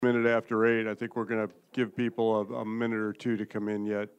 minute after 8. I think we're going to give people a minute or two to come in yet.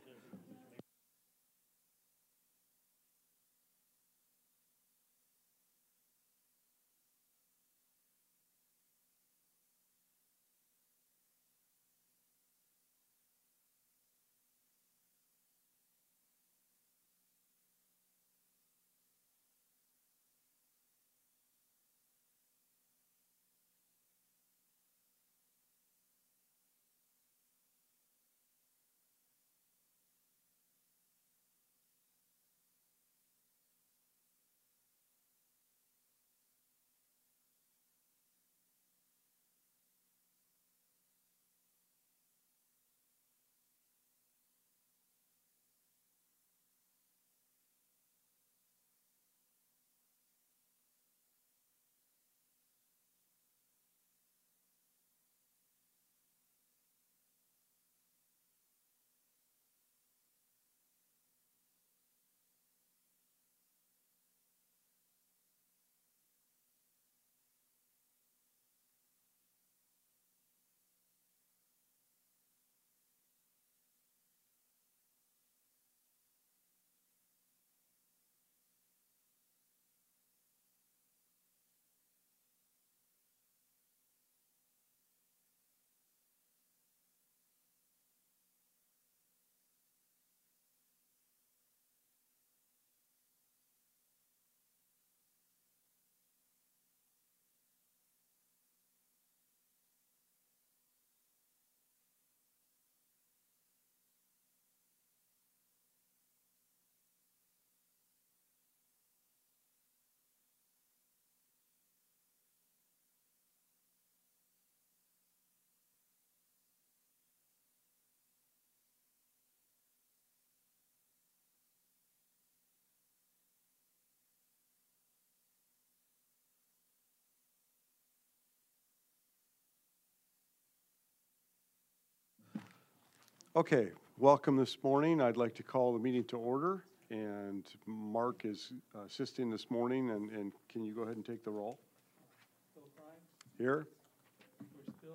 Okay, welcome this morning. I'd like to call the meeting to order, and Mark is assisting this morning, and can you go ahead and take the roll? Phil Klein. Here. Bruce Bill.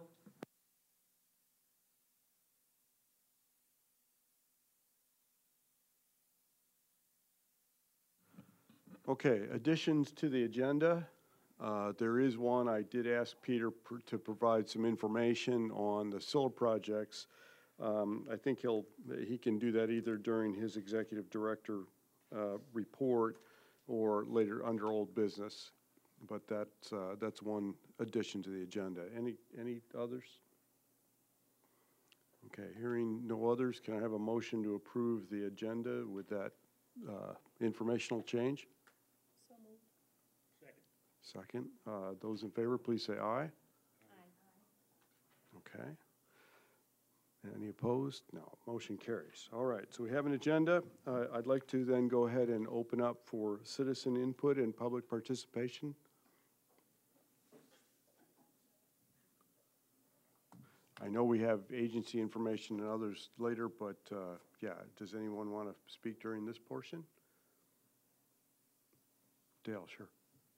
Okay, additions to the agenda. There is one. I did ask Peter to provide some information on the solar projects. I think he can do that either during his executive director report or later under old business. But that's one addition to the agenda. Any others? Okay, hearing no others, can I have a motion to approve the agenda with that informational change? So moved. Second. Those in favor, please say aye. Aye. Okay. Any opposed? No. Motion carries. All right. So we have an agenda. I'd like to then go ahead and open up for citizen input and public participation. I know we have agency information and others later, but yeah, does anyone want to speak during this portion? Dale, sure.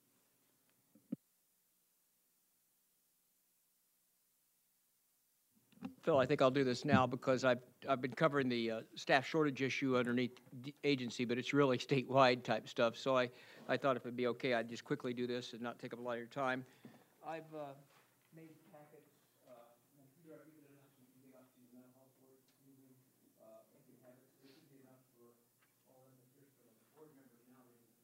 Phil, I think I'll do this now because I've been covering the staff shortage issue underneath the agency, but it's really statewide type stuff. So I thought if it'd be okay, I'd just quickly do this and not take up a lot of your time. I've made packets. Peter, I've given enough so you can get off to the mental health board meeting. If you have it, this would be enough for all of us here, for the board members now.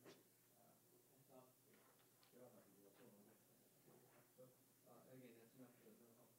Again, that's enough for the mental health.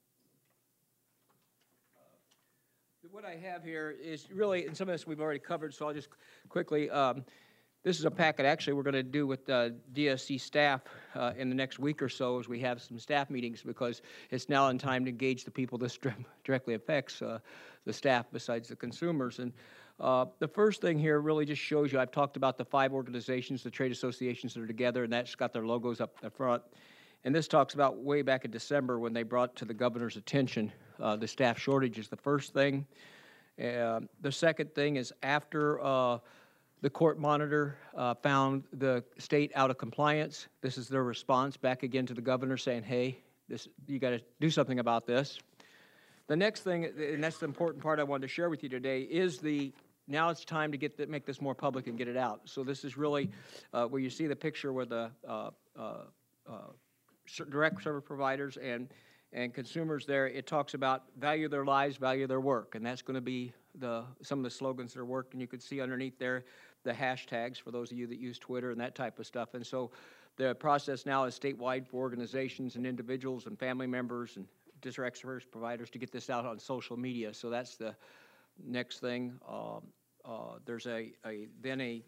What I have here is really, and some of this we've already covered, so I'll just quickly, this is a packet actually we're going to do with DSC staff in the next week or so as we have some staff meetings, because it's now in time to engage the people this directly affects, the staff besides the consumers. And the first thing here really just shows you, I've talked about the 5 organizations, the trade associations that are together, and that's got their logos up the front. And this talks about way back in December when they brought to the governor's attention the staff shortage is the first thing. The second thing is after the court monitor found the state out of compliance, this is their response back again to the governor saying, hey, you got to do something about this. The next thing, and that's the important part I wanted to share with you today, is now it's time to make this more public and get it out. So this is really where you see the picture where the direct service providers and consumers there. It talks about value their lives, value their work, and that's going to be some of the slogans that are worked. And you can see underneath there the hashtags for those of you that use Twitter and that type of stuff. And so the process now is statewide for organizations and individuals and family members and direct service providers to get this out on social media. So that's the next thing. There's then a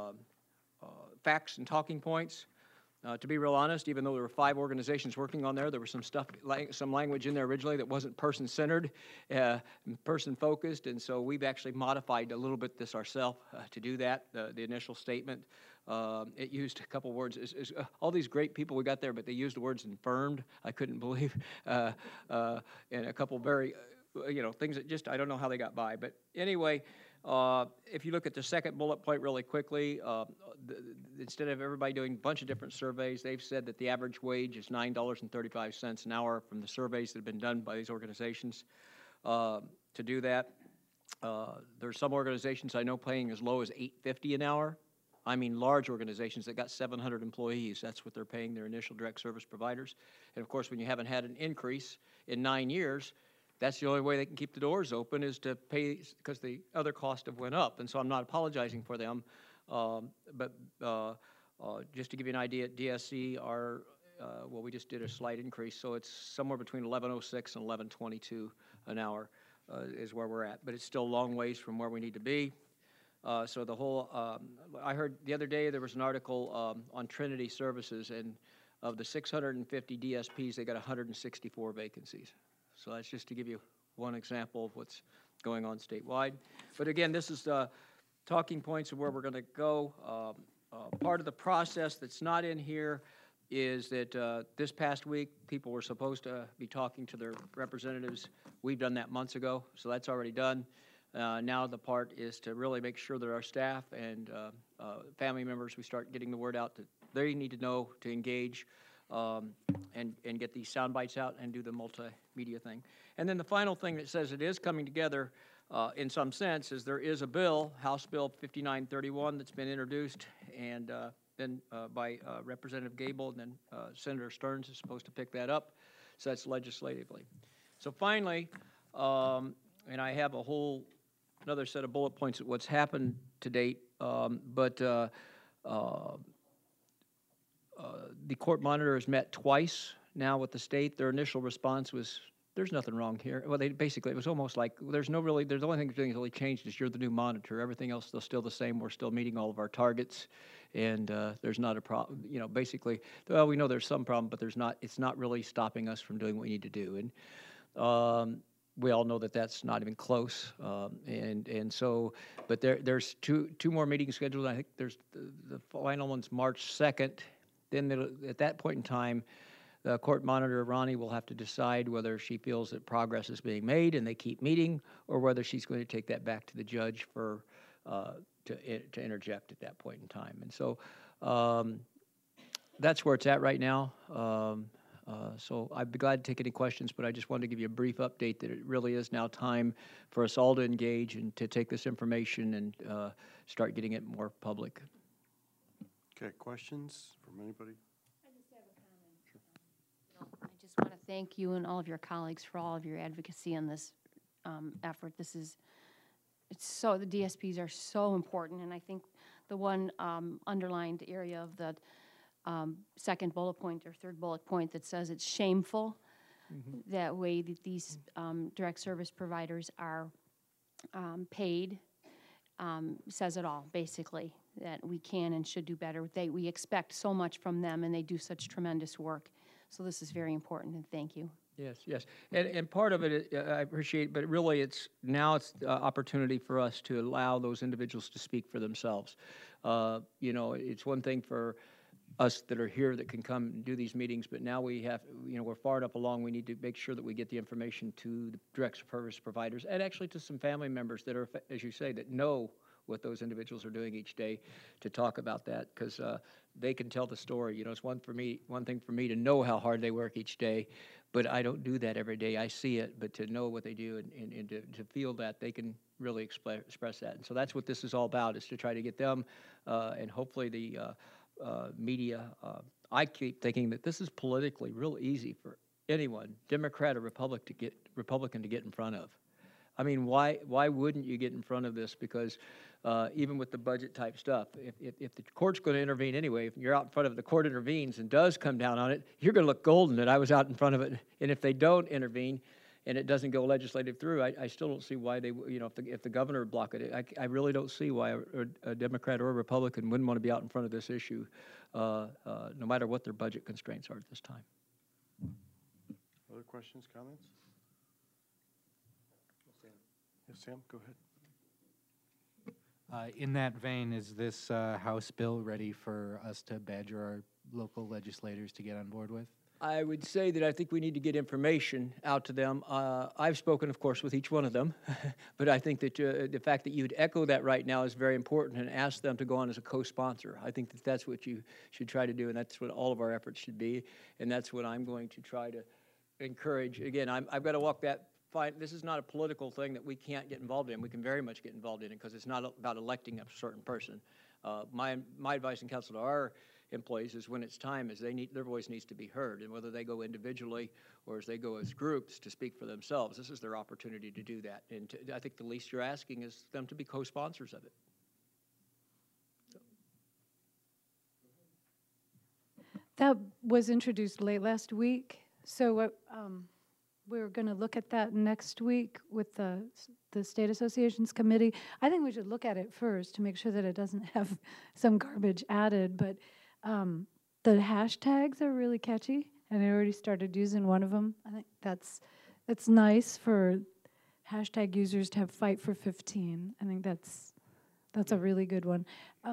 facts and talking points. To be real honest, even though there were 5 organizations working on there was some language in there originally that wasn't person-centered, person-focused, and so we've actually modified a little bit this ourselves to do that. The initial statement, it used a couple words. All these great people we got there, but they used the words "infirmed." I couldn't believe, and a couple very, things that just I don't know how they got by. But anyway. If you look at the second bullet point really quickly, instead of everybody doing a bunch of different surveys, they've said that the average wage is $9.35 an hour from the surveys that have been done by these organizations to do that. There's some organizations I know paying as low as $8.50 an hour. I mean large organizations that got 700 employees. That's what they're paying their initial direct service providers. And of course, when you haven't had an increase in 9 years, that's the only way they can keep the doors open is to pay, because the other costs have went up. And so I'm not apologizing for them. But just to give you an idea, at DSC, we just did a slight increase. So it's somewhere between $11.06 and $11.22 an hour is where we're at. But it's still a long ways from where we need to be. So the whole, I heard the other day there was an article on Trinity Services, and of the 650 DSPs, they got 164 vacancies. So that's just to give you one example of what's going on statewide. But again, this is the talking points of where we're going to go. Part of the process that's not in here is that this past week, people were supposed to be talking to their representatives. We've done that months ago, so that's already done. Now the part is to really make sure that our staff and family members, we start getting the word out that they need to know to engage and get these sound bites out and do the multimedia thing. And then the final thing that says it is coming together in some sense is there is a bill, House Bill 5931, that's been introduced and then by Representative Gable, and then Senator Stearns is supposed to pick that up. So that's legislatively. So finally, and I have another set of bullet points of what's happened to date, the court monitor has met twice now with the state. Their initial response was, there's nothing wrong here. Well, it was almost like, there's the only thing that's really changed is you're the new monitor. Everything else is still the same. We're still meeting all of our targets, and there's not a problem. Basically, well, we know there's some problem, but it's not really stopping us from doing what we need to do. And we all know that that's not even close. And so, but there's two more meetings scheduled. I think there's the final one's March 2nd. Then at that point in time, the court monitor, Ronnie, will have to decide whether she feels that progress is being made and they keep meeting, or whether she's going to take that back to the judge for to interject at that point in time. And so that's where it's at right now. So I'd be glad to take any questions, but I just wanted to give you a brief update that it really is now time for us all to engage and to take this information and start getting it more public. Okay, questions from anybody? I just have a comment. I just want to thank you and all of your colleagues for all of your advocacy in this effort. The DSPs are so important, and I think the one underlined area of the second bullet point or third bullet point that says it's shameful that way that these direct service providers are paid says it all, basically, that we can and should do better. We expect so much from them, and they do such tremendous work. So this is very important, and thank you. Yes. And part of it, I appreciate, but really it's the opportunity for us to allow those individuals to speak for themselves. It's one thing for us that are here that can come and do these meetings, but now we have, we're far enough along, we need to make sure that we get the information to the direct service providers and actually to some family members that are, as you say, that know what those individuals are doing each day to talk about that, because they can tell the story. It's one thing for me to know how hard they work each day, but I don't do that every day. I see it, but to know what they do and to feel that they can really express that. And so that's what this is all about, is to try to get them and hopefully the media. I keep thinking that this is politically real easy for anyone, Democrat or Republican, to get in front of. I mean, why wouldn't you get in front of this? Because even with the budget type stuff, if the court's going to intervene anyway, if you're out in front of it, the court intervenes and does come down on it, you're going to look golden that I was out in front of it. And if they don't intervene and it doesn't go legislative through, I still don't see why they, you know, if the governor would block it, I really don't see why a Democrat or a Republican wouldn't want to be out in front of this issue, no matter what their budget constraints are at this time. Other questions, comments? Yes, Sam, go ahead. In that vein, is this House bill ready for us to badger our local legislators to get on board with? I would say that I think we need to get information out to them. I've spoken, of course, with each one of them, but I think that the fact that you'd echo that right now is very important, and ask them to go on as a co-sponsor. I think that that's what you should try to do, and that's what all of our efforts should be, and that's what I'm going to try to encourage. Again, I've got to walk that fine. This is not a political thing that we can't get involved in. We can very much get involved in it because it's not about electing a certain person. My advice and counsel to our employees is when it's time is their voice needs to be heard, and whether they go individually or as they go as groups to speak for themselves, this is their opportunity to do that. And I think the least you're asking is them to be co-sponsors of it. That was introduced late last week, so we're going to look at that next week with the State Associations Committee. I think we should look at it first to make sure that it doesn't have some garbage added, but the hashtags are really catchy, and I already started using one of them. I think that's nice for hashtag users to have Fight for 15. I think that's a really good one.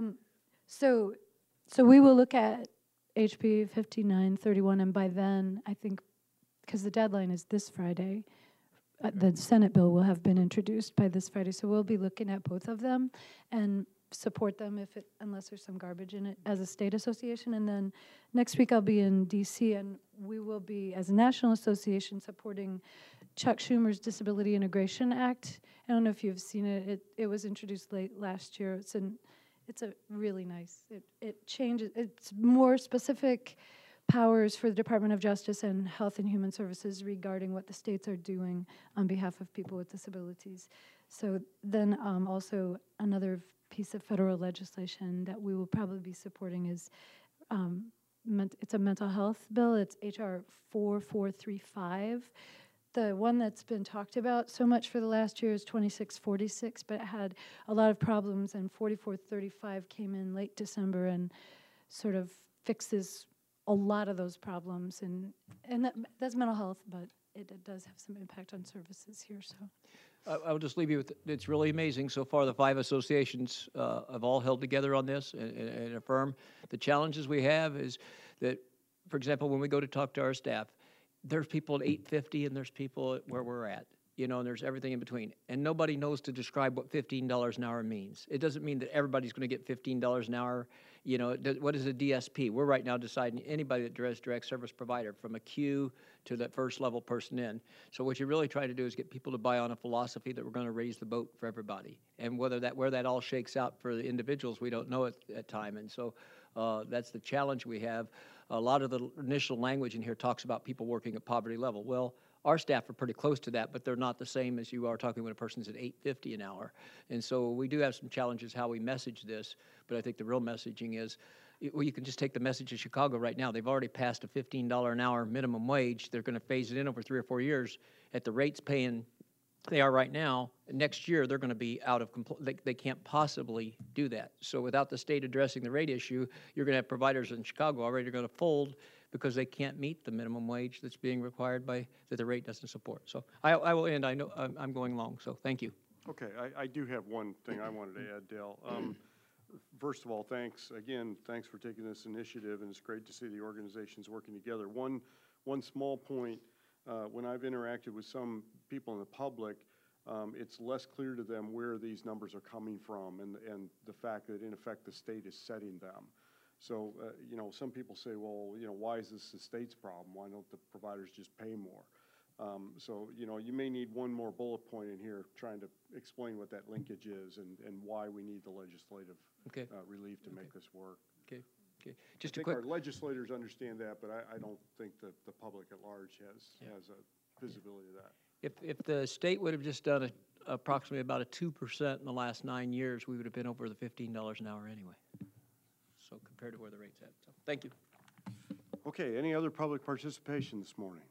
So we will look at HB 5931, and by then, I think, because the deadline is this Friday, the Senate bill will have been introduced by this Friday, so we'll be looking at both of them and support them unless there's some garbage in it as a state association. And then next week I'll be in DC, and we will be, as a national association, supporting Chuck Schumer's Disability Integration Act. I don't know if you've seen it. It was introduced late last year. It's a really nice, it changes, it's more specific powers for the Department of Justice and Health and Human Services regarding what the states are doing on behalf of people with disabilities. So then also another piece of federal legislation that we will probably be supporting is, it's a mental health bill. It's HR 4435. The one that's been talked about so much for the last year is 2646, but it had a lot of problems, and 4435 came in late December and sort of fixes a lot of those problems, and that's mental health, but it does have some impact on services here. So I will just leave you with, it's really amazing. So far, the 5 associations have all held together on this and affirm. The challenges we have is that, for example, when we go to talk to our staff, there's people at 850 and there's people at where we're at, you know, and there's everything in between. And nobody knows to describe what $15 an hour means. It doesn't mean that everybody's going to get $15 an hour. You know, what is a DSP? We're right now deciding anybody that does direct service provider, from a queue to that first level person in. So what you really try to do is get people to buy on a philosophy that we're going to raise the boat for everybody. And where that all shakes out for the individuals, we don't know at time. And so that's the challenge we have. A lot of the initial language in here talks about people working at poverty level. Well, our staff are pretty close to that, but they're not the same as you are talking when a person's at $8.50 an hour. And so we do have some challenges how we message this, but I think the real messaging is, well, you can just take the message of Chicago right now. They've already passed a $15 an hour minimum wage. They're going to phase it in over 3 or 4 years at the rates paying they are right now. Next year, they're going to be out of they can't possibly do that. So without the state addressing the rate issue, you're going to have providers in Chicago already going to fold because they can't meet the minimum wage that's being required by that the rate doesn't support. So I will end. I know I'm going long, so thank you. Okay, I do have one thing I wanted to add, Dale. First of all, thanks for taking this initiative, and it's great to see the organizations working together. One small point, when I've interacted with some people in the public, it's less clear to them where these numbers are coming from and the fact that, in effect, the state is setting them. So, you know, some people say, well, you know, why is this the state's problem? Why don't the providers just pay more? So, you know, you may need one more bullet point in here trying to explain what that linkage is and why we need the legislative Okay, relief to make this work. okay. I Just a think quick, our legislators understand that, but I don't think that the public at large Yeah. has a visibility of that. if the state would have just done approximately about a 2% in the last 9 years, we would have been over the $15 an hour anyway. So compared to where the rate's at. So, thank you. Okay, any other public participation this morning?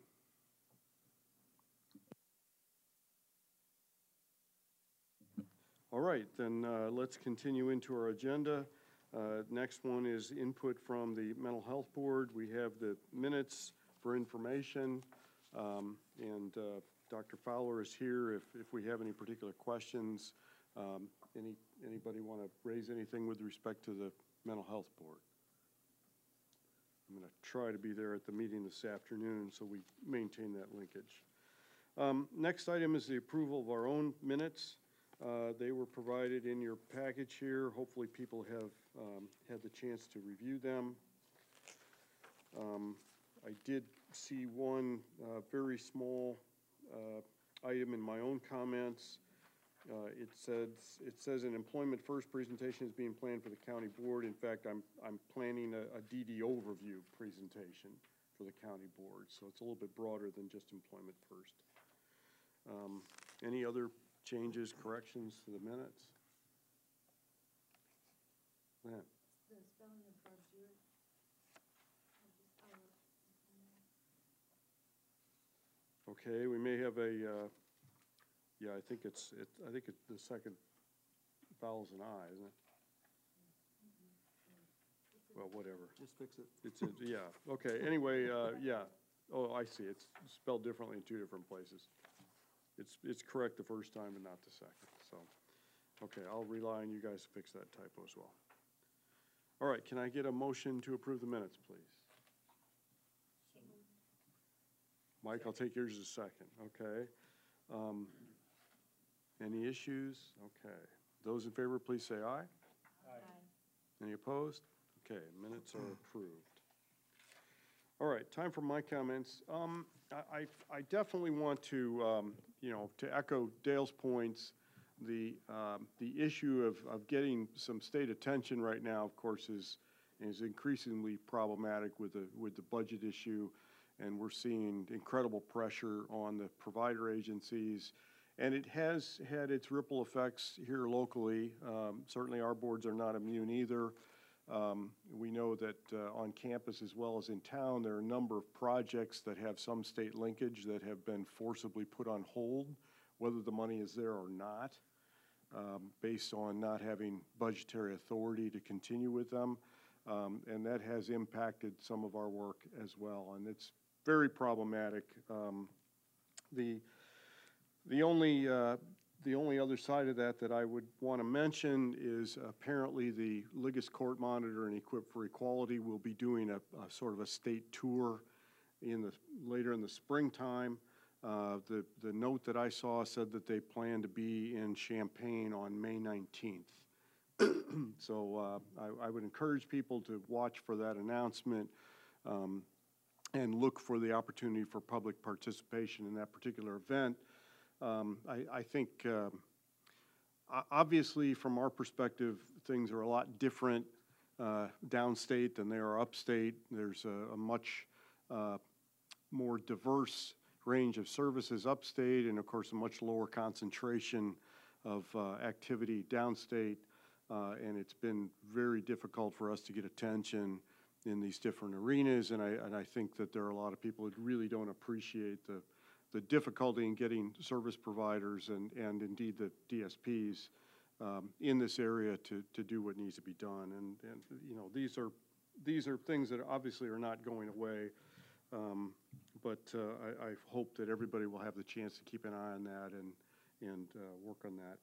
All right, then let's continue into our agenda. Next one is input from the Mental Health Board. We have the minutes for information, and Dr. Fowler is here if we have any particular questions. Anybody want to raise anything with respect to the Mental Health Board? I'm going to try to be there at the meeting this afternoon so we maintain that linkage. Next item is the approval of our own minutes. They were provided in your package here. Hopefully people have had the chance to review them. I did see one very small item in my own comments. It says an employment first presentation is being planned for the county board. In fact, I'm planning a DD overview presentation for the county board, so it's a little bit broader than just employment first. Any other changes, corrections to the minutes? Lynn? Okay, we may have a, yeah, I think it's the second vowel's an I, isn't it? Well, whatever. Just fix it. Yeah, okay, anyway, yeah. Oh, I see, it's spelled differently in two different places. It's correct the first time and not the second, so. Okay, I'll rely on you guys to fix that typo as well. All right, can I get a motion to approve the minutes, please? Mike, I'll take yours as a second, okay. Any issues? Okay. Those in favor, please say aye. Aye. Any opposed? Okay, minutes are approved. All right, time for my comments. I definitely want to, you know, to echo Dale's points. The issue of getting some state attention right now, of course, is increasingly problematic with the budget issue, and we're seeing incredible pressure on the provider agencies, and it has had its ripple effects here locally. Certainly, our boards are not immune either. We know that on campus as well as in town, there are a number of projects that have some state linkage that have been forcibly put on hold, whether the money is there or not, based on not having budgetary authority to continue with them. And that has impacted some of our work as well, and it's very problematic. The only other side of that I would want to mention is apparently the Liggess Court Monitor and Equip for Equality will be doing a sort of a state tour later in the springtime. The note that I saw said that they plan to be in Champaign on May 19th. So I would encourage people to watch for that announcement and look for the opportunity for public participation in that particular event. I think, obviously, from our perspective, things are a lot different downstate than they are upstate. There's a much more diverse range of services upstate, and of course, a much lower concentration of activity downstate. And it's been very difficult for us to get attention in these different arenas, and I think that there are a lot of people who really don't appreciate the difficulty in getting service providers and indeed the DSPs in this area to do what needs to be done. And you know, these are things that obviously are not going away, but I hope that everybody will have the chance to keep an eye on that and work on that.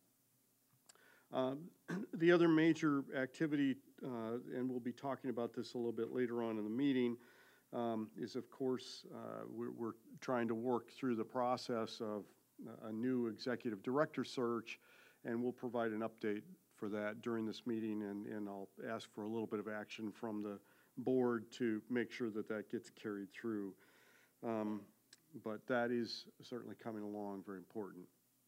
The other major activity, and we'll be talking about this a little bit later on in the meeting, is of course we're trying to work through the process of a new executive director search, and we'll provide an update for that during this meeting, and I'll ask for a little bit of action from the board to make sure that that gets carried through. But that is certainly coming along, very important.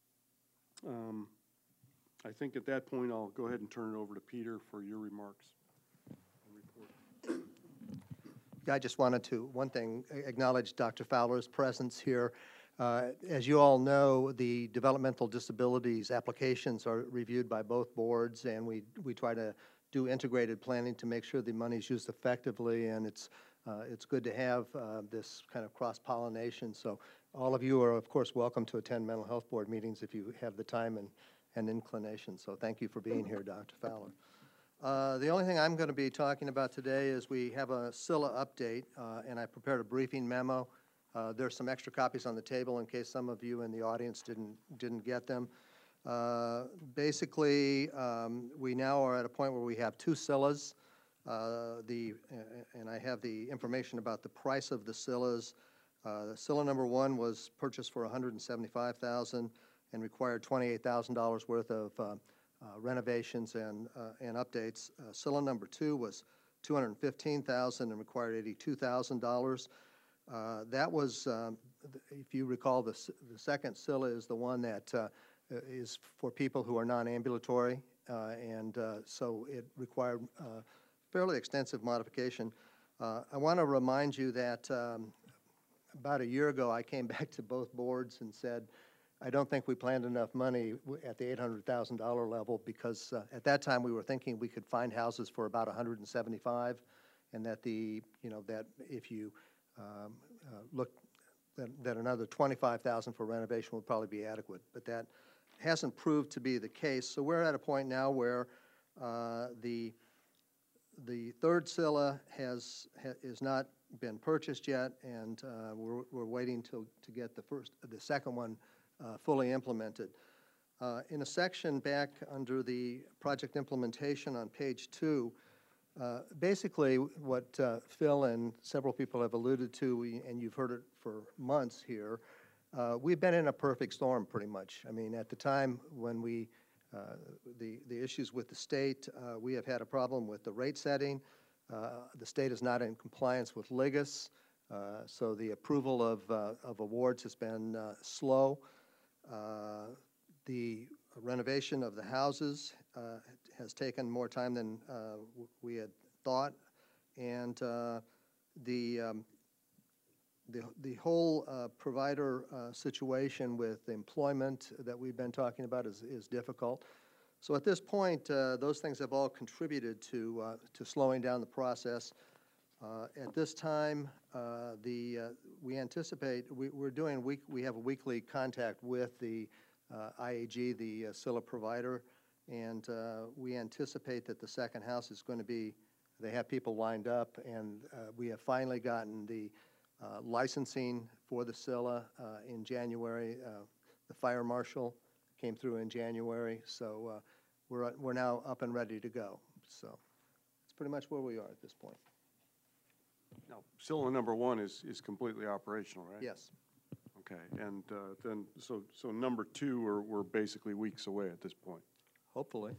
I think at that point, I'll go ahead and turn it over to Peter for your remarks and report. I just wanted to, one thing, acknowledge Dr. Fowler's presence here. As you all know, the developmental disabilities applications are reviewed by both boards, and we try to do integrated planning to make sure the money is used effectively, and it's good to have this kind of cross-pollination. So all of you are, of course, welcome to attend mental health board meetings if you have the time and inclination. So thank you for being here, Dr. Fowler. The only thing I'm going to be talking about today is we have a SCILA update, and I prepared a briefing memo. There's some extra copies on the table in case some of you in the audience didn't get them. Basically, we now are at a point where we have 2 SCILAs. And I have the information about the price of the SCILAs. SCILA number 1 was purchased for $175,000 and required $28,000 worth of renovations and updates. SCILA number 2 was $215,000 and required $82,000. That was, if you recall, the second SCILA is the one that is for people who are non-ambulatory, and so it required fairly extensive modification. I want to remind you that about a year ago, I came back to both boards and said, I don't think we planned enough money at the $800,000 level, because at that time we were thinking we could find houses for about $175,000, and that that if you look that another $25,000 for renovation would probably be adequate, but that hasn't proved to be the case. So we're at a point now where the third SCILA has not been purchased yet, and we're waiting to get the second one fully implemented. In a section back under the project implementation on page 2, basically what Phil and several people have alluded to, and you've heard it for months here, we've been in a perfect storm pretty much. I mean, at the time when the issues with the state, we have had a problem with the rate setting. The state is not in compliance with LIGUS, so the approval of awards has been slow. The renovation of the houses has taken more time than we had thought, and the whole provider situation with employment that we've been talking about is difficult. So at this point, those things have all contributed to slowing down the process. At this time, we anticipate we have a weekly contact with the IAG, the SCILA provider, and we anticipate that the second house is going to be. They have people lined up, and we have finally gotten the licensing for the SCILA in January. The fire marshal came through in January, so we're now up and ready to go. So that's pretty much where we are at this point. Now, SCILA number 1 is completely operational, right? Yes. Okay, and then, so number 2, we're basically weeks away at this point. Hopefully.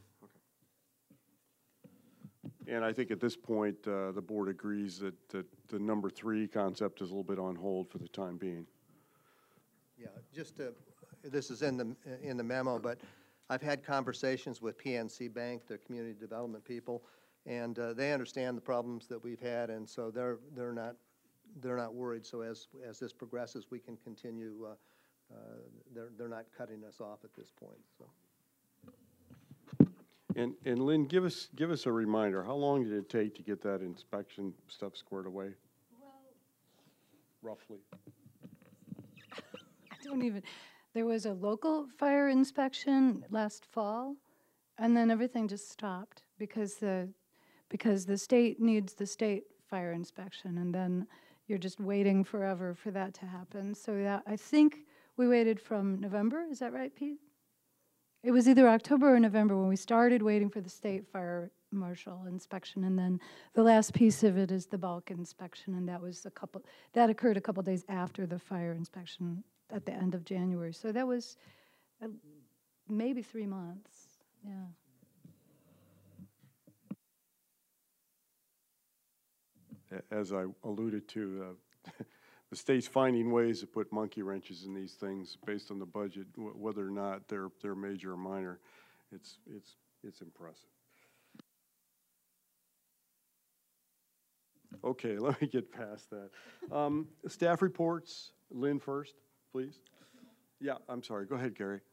And I think at this point, the board agrees that the number 3 concept is a little bit on hold for the time being. Yeah, just this is in the memo, but I've had conversations with PNC Bank, their community development people, and they understand the problems that we've had, and so they're not worried. So as this progresses, we can continue. They're not cutting us off at this point. So. And Lynn, give us a reminder. How long did it take to get that inspection stuff squared away? Well, Roughly. I don't even, there was a local fire inspection last fall, and then everything just stopped because the state needs the state fire inspection, and then you're just waiting forever for that to happen. So that, I think we waited from November, is that right, Pete? It was either October or November when we started waiting for the state fire marshal inspection, and then the last piece of it is the bulk inspection, and that occurred a couple days after the fire inspection at the end of January. So that was maybe 3 months, yeah. as I alluded to, the state's finding ways to put monkey wrenches in these things based on the budget, whether or not they're major or minor. It's impressive. Okay, let me get past that. Staff reports, Lynn first, please. Yeah, I'm sorry, go ahead, Gary.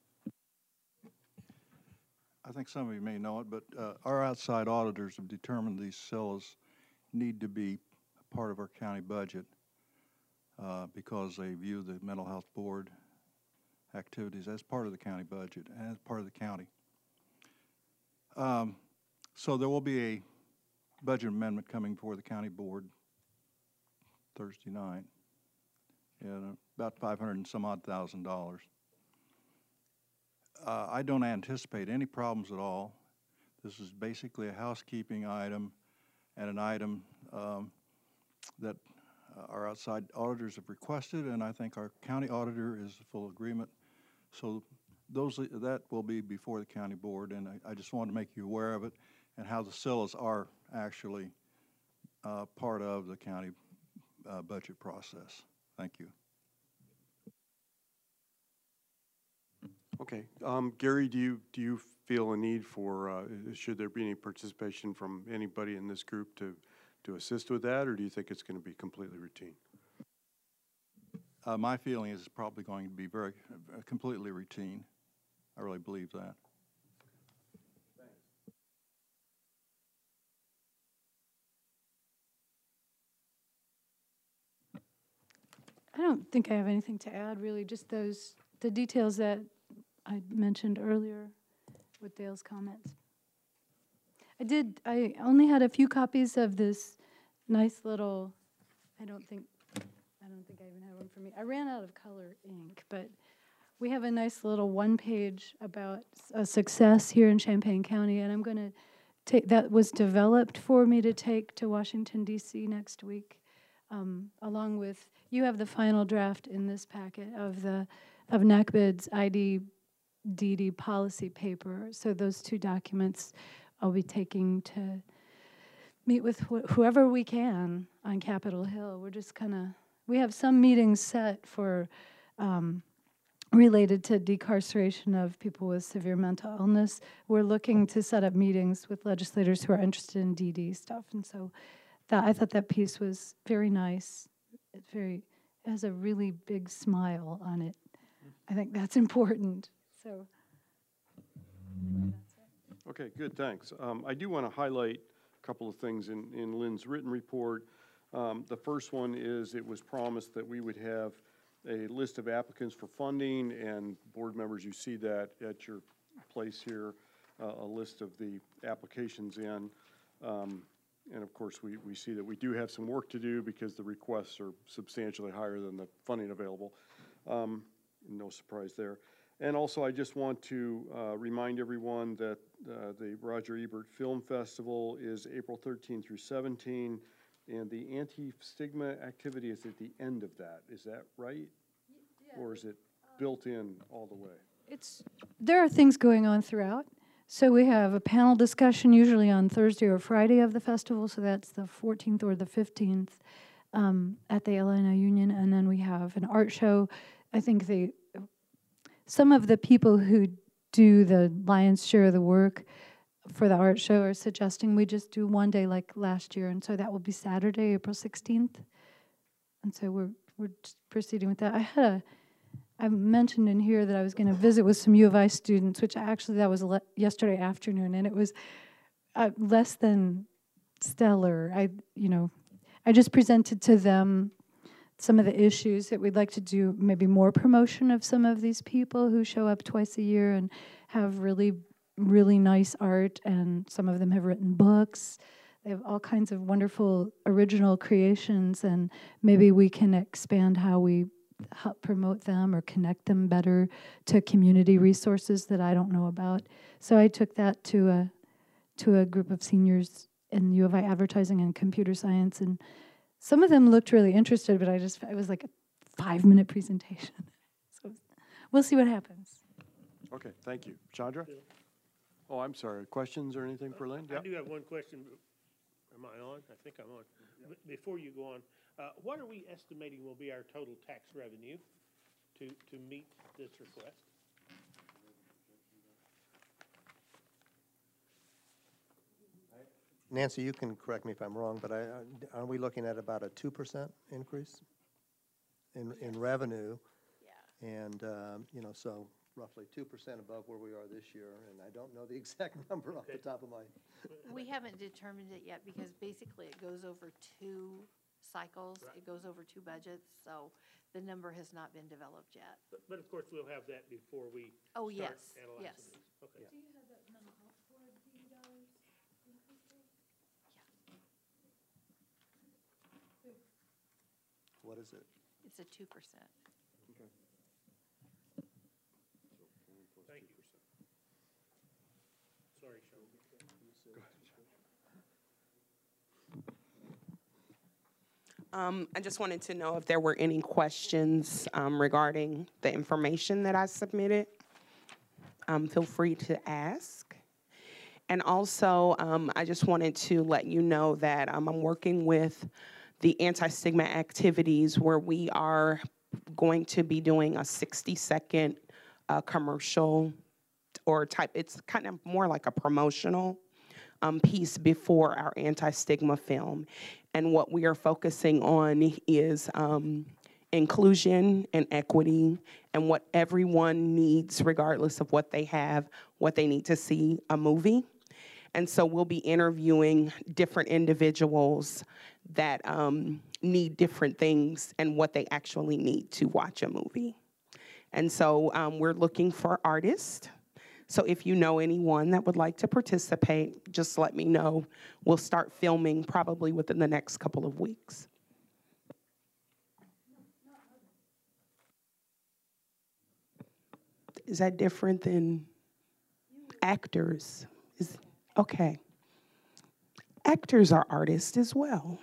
I think some of you may know it, but our outside auditors have determined these CILAs need to be a part of our county budget because they view the mental health board activities as part of the county budget and as part of the county. So there will be a budget amendment coming before the county board Thursday night, and about $500 and some odd thousand. I don't anticipate any problems at all. This is basically a housekeeping item and an item that our outside auditors have requested, and I think our county auditor is in full agreement. So that will be before the county board, and I just wanted to make you aware of it and how the CILAs are actually part of the county budget process. Thank you. Okay, Gary, do you feel a need for, should there be any participation from anybody in this group to assist with that, or do you think it's going to be completely routine? My feeling is it's probably going to be completely routine. I really believe that. I don't think I have anything to add, really, just the details that I mentioned earlier with Dale's comments. I only had a few copies of this nice little, I don't think I even have one for me. I ran out of color ink, but we have a nice little one-page about a success here in Champaign County, and I'm going to take, that was developed for me to take to Washington, D.C. next week, along with, you have the final draft in this packet of NACBID's IDDD policy paper. So those two documents I'll be taking to meet with whoever we can on Capitol Hill. We're just we have some meetings set for related to decarceration of people with severe mental illness. We're looking to set up meetings with legislators who are interested in DD stuff, and so I thought that piece was very nice. It has a really big smile on it. I think that's important. So. Okay, good, thanks. I do want to highlight a couple of things in Lynn's written report. The first one is it was promised that we would have a list of applicants for funding, and board members, you see that at your place here, a list of the applications in. And of course, we see that we do have some work to do because the requests are substantially higher than the funding available. No surprise there. And also, I just want to remind everyone that the Roger Ebert Film Festival is April 13 through 17, and the anti-stigma activity is at the end of that. Is that right? Yeah. Or is it built in all the way? There are things going on throughout. So we have a panel discussion usually on Thursday or Friday of the festival, so that's the 14th or the 15th at the Atlanta Union, and then we have an art show. I think some of the people who do the lion's share of the work for the art show are suggesting we just do one day like last year, and so that will be Saturday, April 16th. And so we're just proceeding with that. I mentioned in here that I was going to visit with some U of I students, which actually that was yesterday afternoon, and it was less than stellar. I just presented to them some of the issues that we'd like to do, maybe more promotion of some of these people who show up twice a year and have really, really nice art, and some of them have written books. They have all kinds of wonderful original creations, and maybe we can expand how we help promote them or connect them better to community resources that I don't know about. So I took that to a group of seniors in U of I Advertising and Computer Science, and some of them looked really interested, but it was like a 5-minute presentation. So we'll see what happens. Okay, thank you. Chandra? Oh, I'm sorry. Questions or anything for Lynn? I do have one question. Am I on? I think I'm on. Before you go on, what are we estimating will be our total tax revenue to meet this request? Nancy, you can correct me if I'm wrong, but are we looking at about a 2% increase in revenue? Yeah. And, so roughly 2% above where we are this year, and I don't know the exact number off the top of my. We haven't determined it yet because basically it goes over 2 cycles. Right. It goes over 2 budgets, so the number has not been developed yet. But of course, we'll have that before we Oh, start yes, analyzing yes. these. Okay. Do you have that number for DD dollars? What is it? It's a 2%. Thank you. Sorry, Sean. I just wanted to know if there were any questions regarding the information that I submitted. Feel free to ask. And also, I just wanted to let you know that I'm working with the anti-stigma activities where we are going to be doing a 60-second commercial or type. It's kind of more like a promotional piece before our anti-stigma film. And what we are focusing on is inclusion and equity and what everyone needs, regardless of what they have, what they need to see a movie. And so we'll be interviewing different individuals that need different things and what they actually need to watch a movie. And so we're looking for artists. So if you know anyone that would like to participate, just let me know. We'll start filming probably within the next couple of weeks. Is that different than actors? Okay. Actors are artists as well.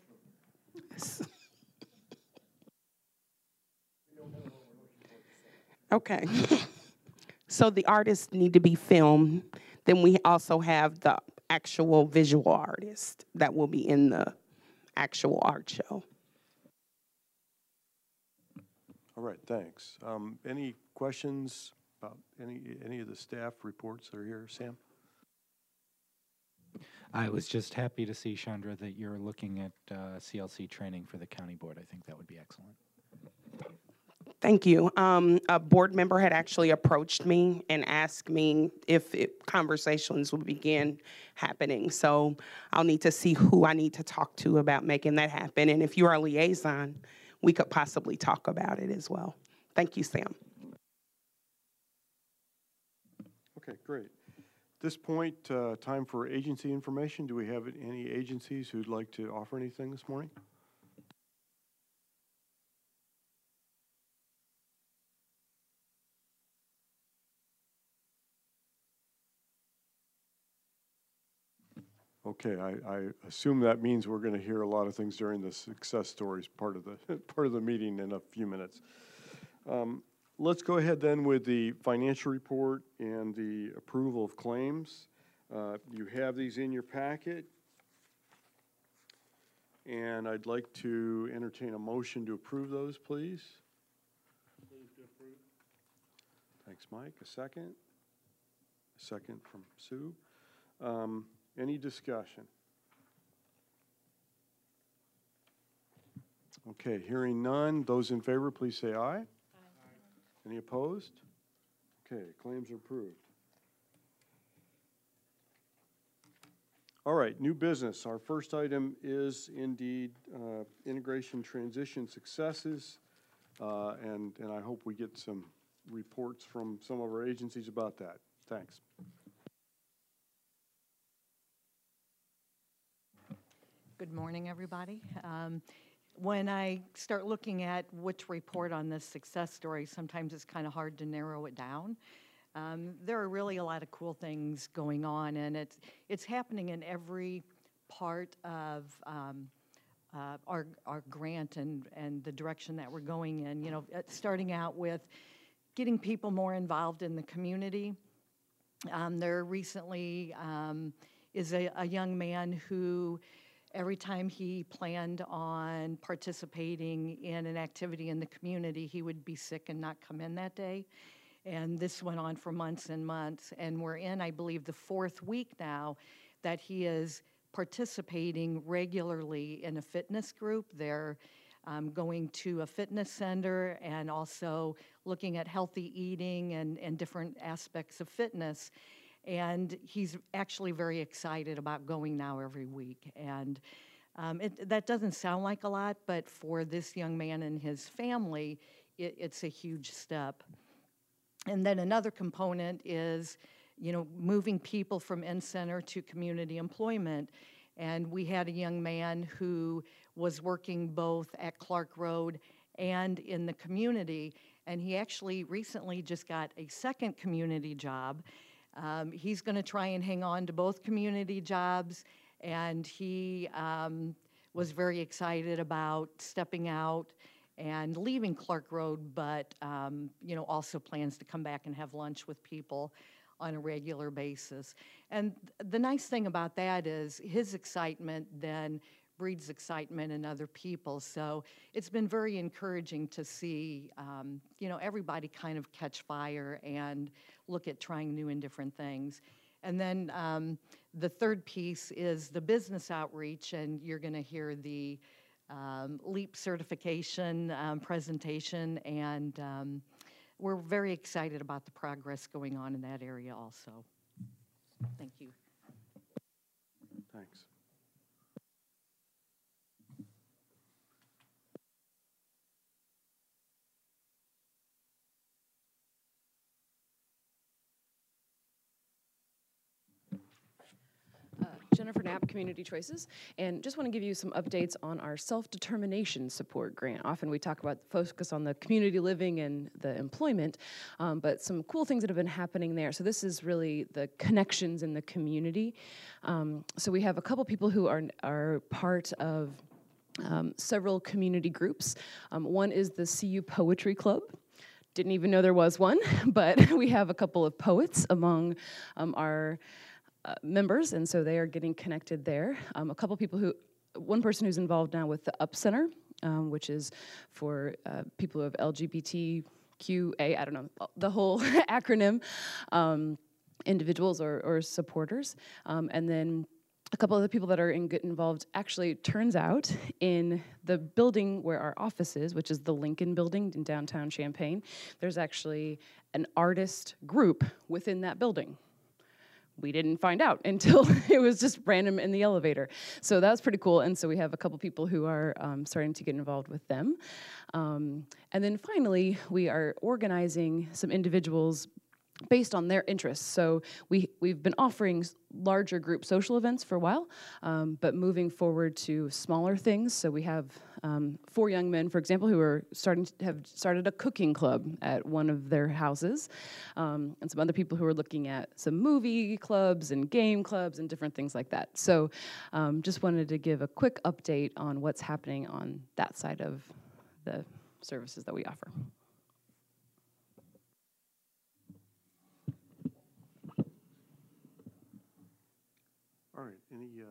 Okay. So the artists need to be filmed. Then we also have the actual visual artist that will be in the actual art show. All right, thanks. Any questions about any of the staff reports that are here? Sam? I was just happy to see, Chandra, that you're looking at CLC training for the county board. I think that would be excellent. Thank you. A board member had actually approached me and asked me if conversations would begin happening. So I'll need to see who I need to talk to about making that happen. And if you're a liaison, we could possibly talk about it as well. Thank you, Sam. Okay, great. At this point, time for agency information. Do we have any agencies who'd like to offer anything this morning? Okay, I assume that means we're going to hear a lot of things during the success stories part of the meeting in a few minutes. Let's go ahead then with the financial report and the approval of claims. You have these in your packet, and I'd like to entertain a motion to approve those, please. Move to approve. Thanks, Mike. A second? A second from Sue. Any discussion? Okay, hearing none. Those in favor, please say aye. Aye. Any opposed? Okay, claims are approved. All right, new business. Our first item is indeed integration transition successes, and I hope we get some reports from some of our agencies about that. Thanks. Good morning, everybody. When I start looking at which report on this success story, sometimes it's kind of hard to narrow it down. There are really a lot of cool things going on, and it's happening in every part of our grant and the direction that we're going in. You know, starting out with getting people more involved in the community. There recently is a young man who every time he planned on participating in an activity in the community, he would be sick and not come in that day. And this went on for months and months. And we're in, I believe, the 4th week now that he is participating regularly in a fitness group. They're going to a fitness center and also looking at healthy eating and different aspects of fitness. And he's actually very excited about going now every week. And that doesn't sound like a lot, but for this young man and his family, it's a huge step. And then another component is, moving people from in-center to community employment. And we had a young man who was working both at Clark Road and in the community, and he actually recently just got a second community job. He's going to try and hang on to both community jobs, and he was very excited about stepping out and leaving Clark Road, but also plans to come back and have lunch with people on a regular basis. And the nice thing about that is his excitement then breeds excitement in other people. So it's been very encouraging to see, everybody kind of catch fire and look at trying new and different things. And then the third piece is the business outreach, and you're going to hear the LEAP certification presentation, and we're very excited about the progress going on in that area also. Thank you. Thanks. Jennifer Knapp, Community Choices, and just want to give you some updates on our self-determination support grant. Often we talk about the focus on the community living and the employment, but some cool things that have been happening there. So this is really the connections in the community. So we have a couple people who are part of several community groups. One is the CU Poetry Club. Didn't even know there was one, but we have a couple of poets among our members, and so they are getting connected there. A couple people one person who's involved now with the Up Center, which is for people who have LGBTQA, I don't know, the whole acronym, individuals or supporters. And then a couple of the people that are involved actually turns out in the building where our office is, which is the Lincoln Building in downtown Champaign, there's actually an artist group within that building. We didn't find out until it was just random in the elevator. So that's pretty cool. And so we have a couple people who are starting to get involved with them. And then finally, we are organizing some individuals based on their interests. So we've been offering larger group social events for a while, but moving forward to smaller things. So we have 4 young men, for example, who have started a cooking club at one of their houses, and some other people who are looking at some movie clubs and game clubs and different things like that. So just wanted to give a quick update on what's happening on that side of the services that we offer. All right,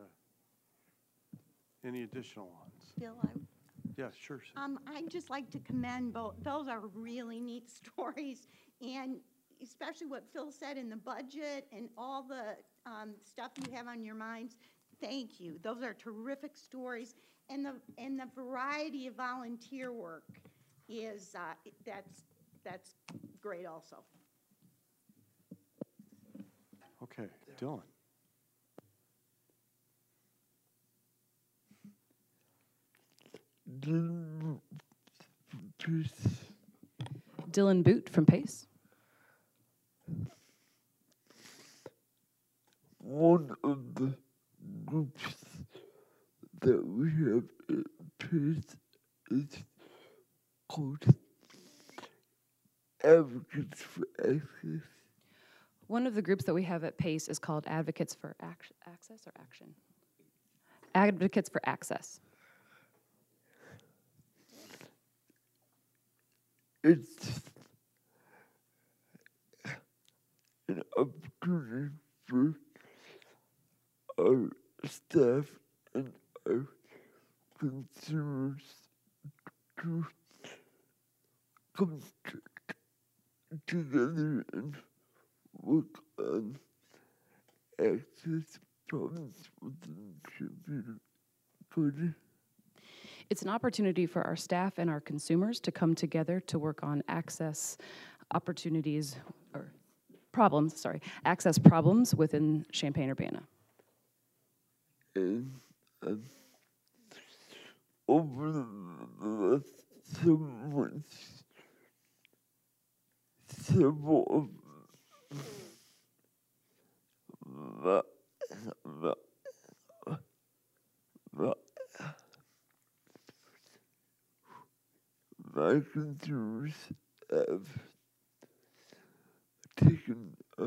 any additional ones? Bill, Yeah, sure. I'd just like to commend both. Those are really neat stories, and especially what Phil said in the budget and all the stuff you have on your minds. Thank you. Those are terrific stories, and the variety of volunteer work is that's great also. Okay, Dylan. Dylan Boot from PACE. One of the groups that we have at PACE is called Advocates for Access. One of the groups that we have at PACE is called Advocates for Access or Action? Advocates for Access. It's an opportunity for our staff and our consumers to come together and work on access problems within Champaign County. It's an opportunity for our staff and our consumers to come together to work on access opportunities or access problems within Champaign-Urbana. And over the last 7 months, several of my consumers have taken a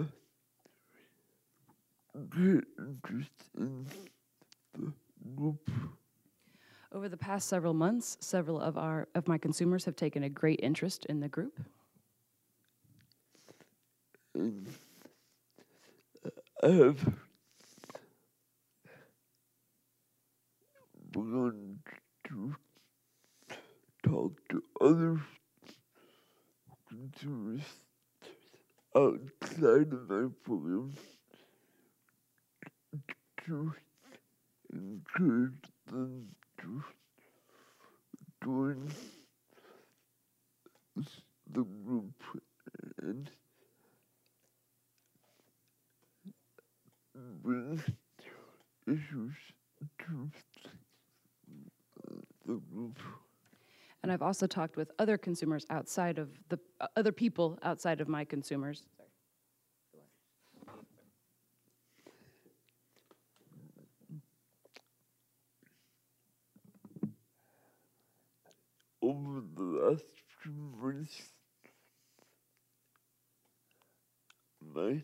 great interest in the group. Over the past several months, several of my consumers have taken a great interest in the group. And I have begun to talk to other consumers outside of my program to encourage them to join the group and bring issues to the group. And I've also talked with other consumers outside of the, other people outside of my consumers. Over the last few months, my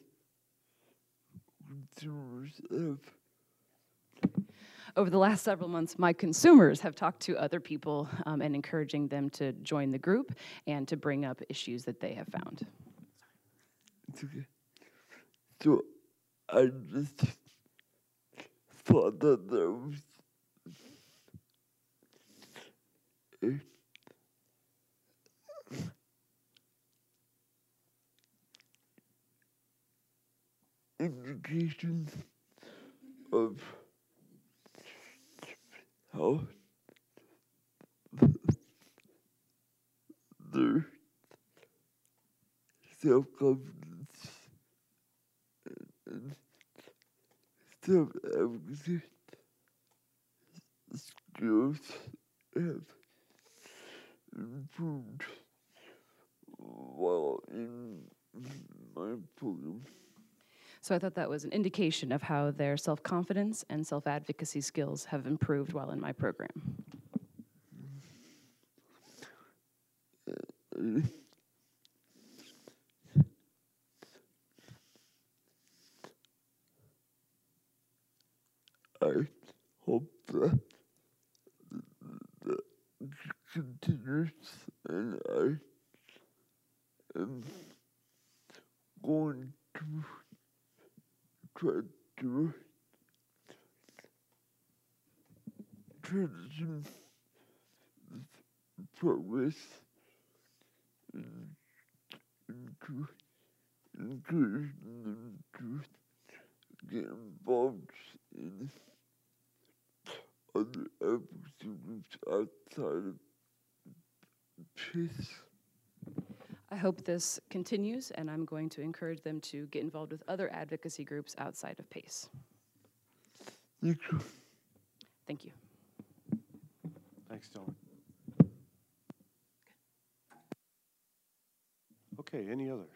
consumers have Over the last several months, my consumers have talked to other people and encouraging them to join the group and to bring up issues that they have found. It's okay. So I just thought that there was a indication of how their self-confidence and self-advocacy skills have improved while in my program. So I thought that was an indication of how their self-confidence and self-advocacy skills have improved while in my program. I hope that continues, and I am going to try to transition this progress into encouraging them to get involved in other advocacy groups outside of PACE. I hope this continues, and I'm going to encourage them to get involved with other advocacy groups outside of PACE. Thank you. Thank you. Thanks, Dylan. Okay, any others?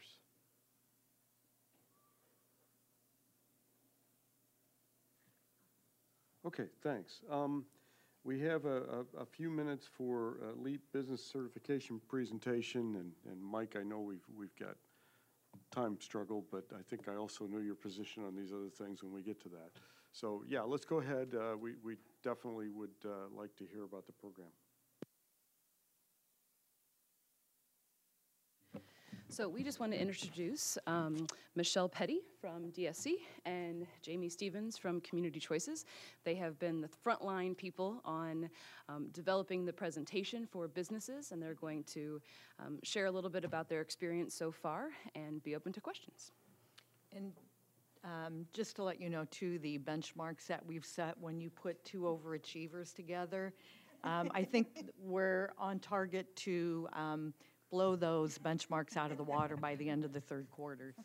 Okay, thanks. We have a few minutes for LEAP business certification presentation, and Mike, I know we've got time struggle, but I think I also know your position on these other things when we get to that. So yeah, let's go ahead. We definitely would like to hear about the program. So we just want to introduce Michelle Petty from DSC and Jamie Stevens from Community Choices. They have been the frontline people on developing the presentation for businesses, and they're going to share a little bit about their experience so far and be open to questions. And just to let you know, too, the benchmarks that we've set when you put two overachievers together, I think we're on target to blow those benchmarks out of the water by the end of the third quarter.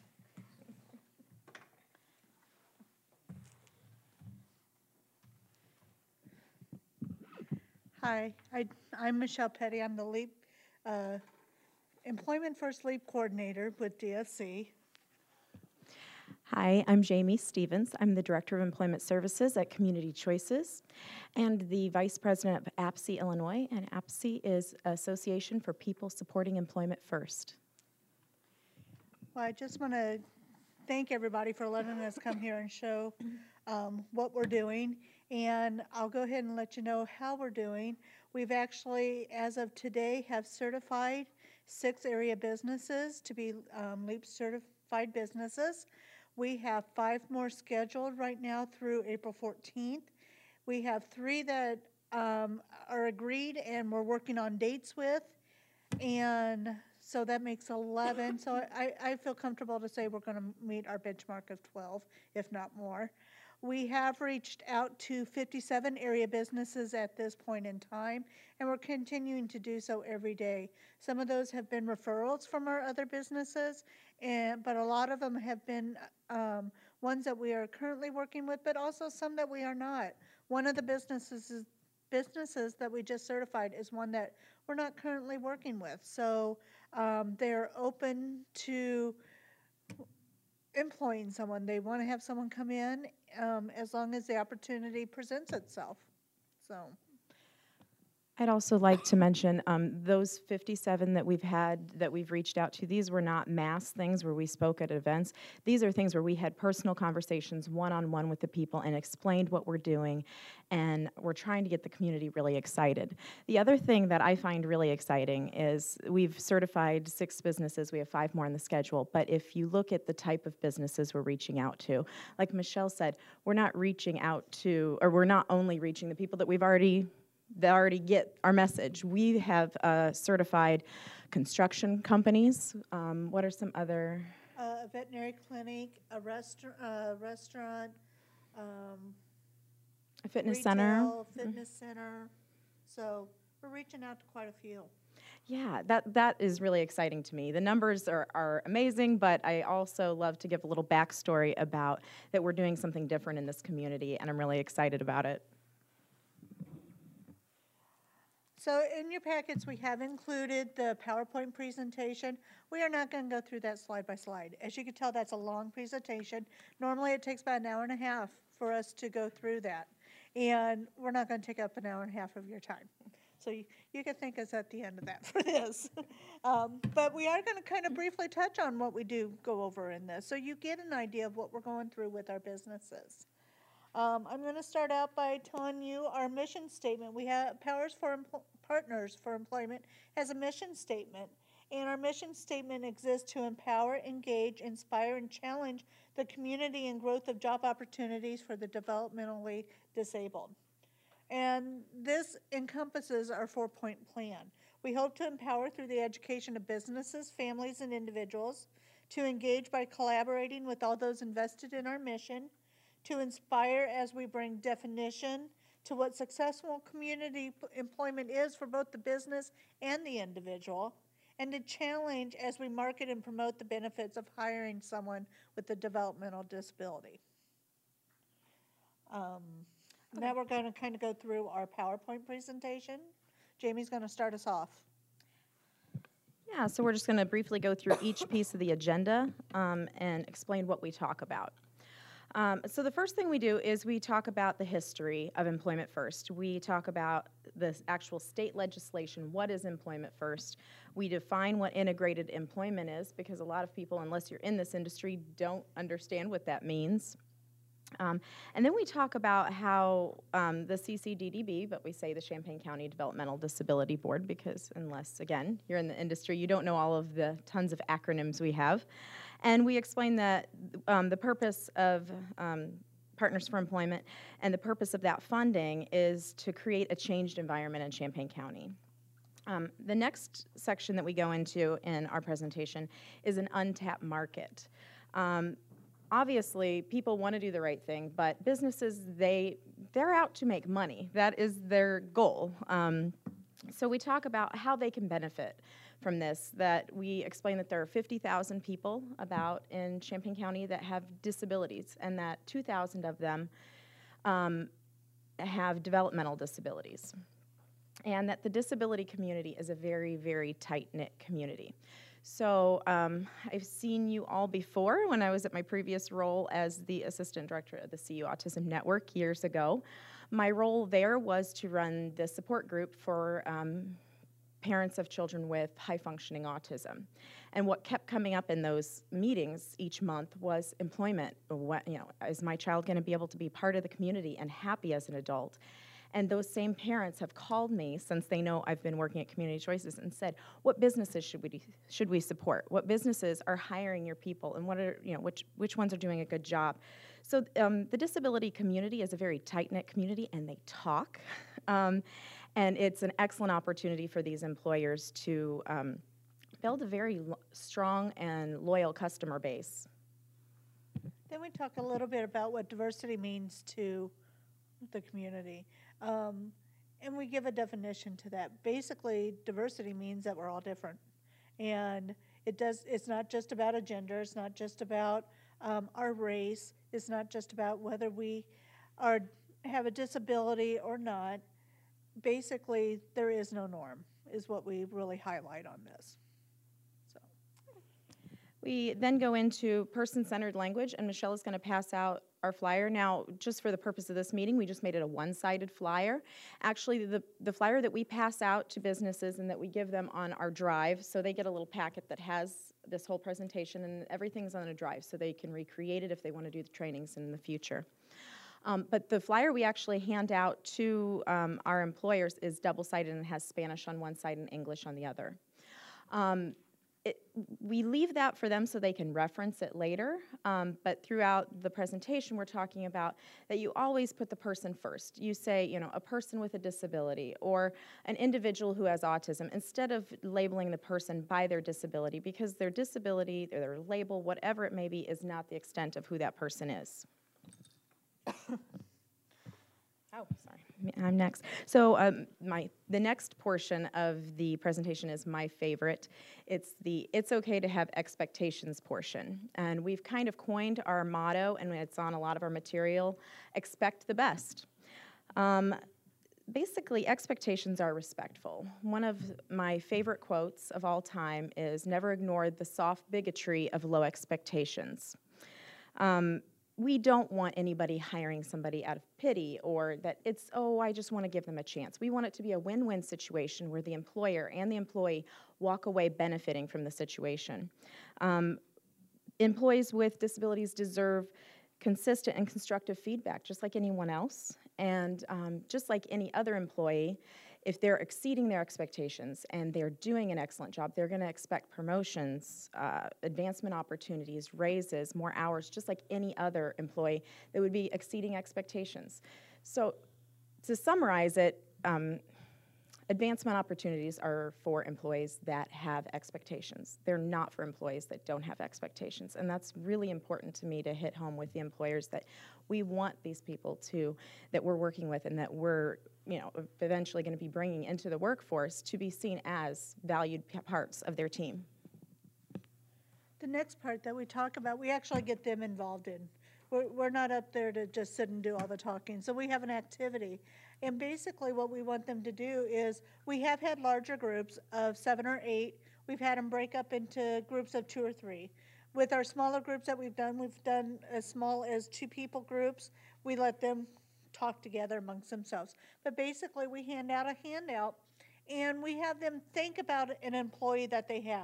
Hi, I'm Michelle Petty. I'm the LEAP, Employment First LEAP Coordinator with DSC. Hi, I'm Jamie Stevens. I'm the Director of Employment Services at Community Choices and the Vice President of APSE Illinois, and APSE is Association for People Supporting Employment First. Well, I just want to thank everybody for letting us come here and show what we're doing, and I'll go ahead and let you know how we're doing. We've actually, as of today, have certified 6 area businesses to be LEAP certified businesses. We have 5 more scheduled right now through April 14th. We have 3 that are agreed and we're working on dates with, and so that makes 11. So I feel comfortable to say we're going to meet our benchmark of 12, if not more. We have reached out to 57 area businesses at this point in time, and we're continuing to do so every day. Some of those have been referrals from our other businesses, but a lot of them have been ones that we are currently working with, but also some that we are not. One of the businesses that we just certified is one that we're not currently working with. So they're open to employing someone. They want to have someone come in as long as the opportunity presents itself. So I'd also like to mention those 57 that we've reached out to, these were not mass things where we spoke at events. These are things where we had personal conversations one-on-one with the people and explained what we're doing, and we're trying to get the community really excited. The other thing that I find really exciting is we've certified 6 businesses. We have 5 more on the schedule, but if you look at the type of businesses we're reaching out to, like Michelle said, we're not reaching out to, or we're not only reaching the people that already get our message. We have certified construction companies. What are some other? A veterinary clinic, a restaurant, a fitness retail, center. Fitness center. So we're reaching out to quite a few. Yeah, that is really exciting to me. The numbers are amazing, but I also love to give a little backstory about that we're doing something different in this community, and I'm really excited about it. So in your packets, we have included the PowerPoint presentation. We are not going to go through that slide by slide. As you can tell, that's a long presentation. Normally, it takes about an hour and a half for us to go through that. And we're not going to take up an hour and a half of your time. So you can think us at the end of that for this. But we are going to kind of briefly touch on what we do go over in this, so you get an idea of what we're going through with our businesses. I'm going to start out by telling you our mission statement. We have Partners for Employment has a mission statement, and our mission statement exists to empower, engage, inspire, and challenge the community and growth of job opportunities for the developmentally disabled. And this encompasses our 4-point plan. We hope to empower through the education of businesses, families, and individuals, to engage by collaborating with all those invested in our mission, to inspire as we bring definition to what successful community employment is for both the business and the individual, and to challenge as we market and promote the benefits of hiring someone with a developmental disability. Now we're going to kind of go through our PowerPoint presentation. Jamie's going to start us off. Yeah, so we're just going to briefly go through each piece of the agenda and explain what we talk about. So the first thing we do is we talk about the history of Employment First. We talk about the actual state legislation. What is Employment First? We define what integrated employment is, because a lot of people, unless you're in this industry, don't understand what that means. And then we talk about how the CCDDB, but we say the Champaign County Developmental Disability Board, because unless, again, you're in the industry, you don't know all of the tons of acronyms we have. And we explain that the purpose of Partners for Employment and the purpose of that funding is to create a changed environment in Champaign County. The next section that we go into in our presentation is an untapped market. Obviously, people want to do the right thing, but businesses, they're out to make money. That is their goal. So we talk about how they can benefit from this, that we explain that there are 50,000 people about in Champaign County that have disabilities, and that 2,000 of them have developmental disabilities. And that the disability community is a very, very tight-knit community. So I've seen you all before when I was at my previous role as the assistant director of the CU Autism Network years ago. My role there was to run the support group for parents of children with high-functioning autism. And what kept coming up in those meetings each month was employment. What, is my child going to be able to be part of the community and happy as an adult? And those same parents have called me, since they know I've been working at Community Choices, and said, what businesses should we support? What businesses are hiring your people, and what are, which ones are doing a good job? So the disability community is a very tight-knit community, and they talk. And it's an excellent opportunity for these employers to build a very strong and loyal customer base. Then we talk a little bit about what diversity means to the community. And we give a definition to that. Basically, diversity means that we're all different. And it's not just about a gender, it's not just about our race, it's not just about whether we have a disability or not. Basically, there is no norm, is what we really highlight on this. We then go into person-centered language, and Michelle is going to pass out our flyer. Now, just for the purpose of this meeting, we just made it a one-sided flyer. Actually, the flyer that we pass out to businesses and that we give them on our drive, so they get a little packet that has this whole presentation, and everything's on a drive, so they can recreate it if they want to do the trainings in the future. But the flyer we actually hand out to our employers is double-sided and has Spanish on one side and English on the other. We leave that for them so they can reference it later, but throughout the presentation we're talking about that you always put the person first. You say, a person with a disability or an individual who has autism, instead of labeling the person by their disability, because their disability, their label, whatever it may be, is not the extent of who that person is. Oh, sorry, I'm next. So the next portion of the presentation is my favorite. It's the "It's okay to have expectations" portion. And we've kind of coined our motto, and it's on a lot of our material, expect the best. Basically, expectations are respectful. One of my favorite quotes of all time is, "Never ignore the soft bigotry of low expectations." We don't want anybody hiring somebody out of pity or that it's, oh, I just want to give them a chance. We want it to be a win-win situation where the employer and the employee walk away benefiting from the situation. Employees with disabilities deserve consistent and constructive feedback, just like anyone else. And just like any other employee, if they're exceeding their expectations and they're doing an excellent job, they're going to expect promotions, advancement opportunities, raises, more hours, just like any other employee that would be exceeding expectations. So to summarize it, advancement opportunities are for employees that have expectations. They're not for employees that don't have expectations. And that's really important to me to hit home with the employers, that we want these people that we're working with and that we're eventually going to be bringing into the workforce to be seen as valued parts of their team. The next part that we talk about, we actually get them involved in. We're not up there to just sit and do all the talking. So we have an activity. And basically what we want them to do is, we have had larger groups of 7 or 8. We've had them break up into groups of 2 or 3. With our smaller groups that we've done as small as 2 people groups. We let them talk together amongst themselves. But basically we hand out a handout and we have them think about an employee that they have.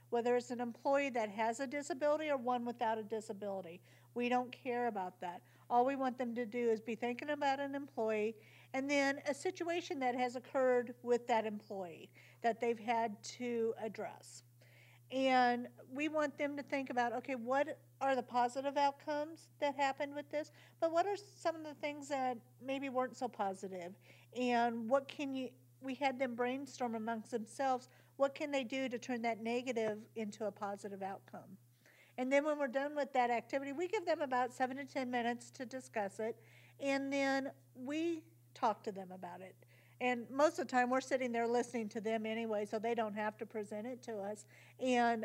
whether it's an employee that has a disability or one without a disability. We don't care about that. All we want them to do is be thinking about an employee and then a situation that has occurred with that employee that they've had to address. And we want them to think about, okay, what are the positive outcomes that happened with this? But what are some of the things that maybe weren't so positive? And what can you, we had them brainstorm amongst themselves, what can they do to turn that negative into a positive outcome? And then when we're done with that activity, we give them about 7 to 10 minutes to discuss it, and then we talk to them about it. And most of the time, we're sitting there listening to them anyway, so they don't have to present it to us. And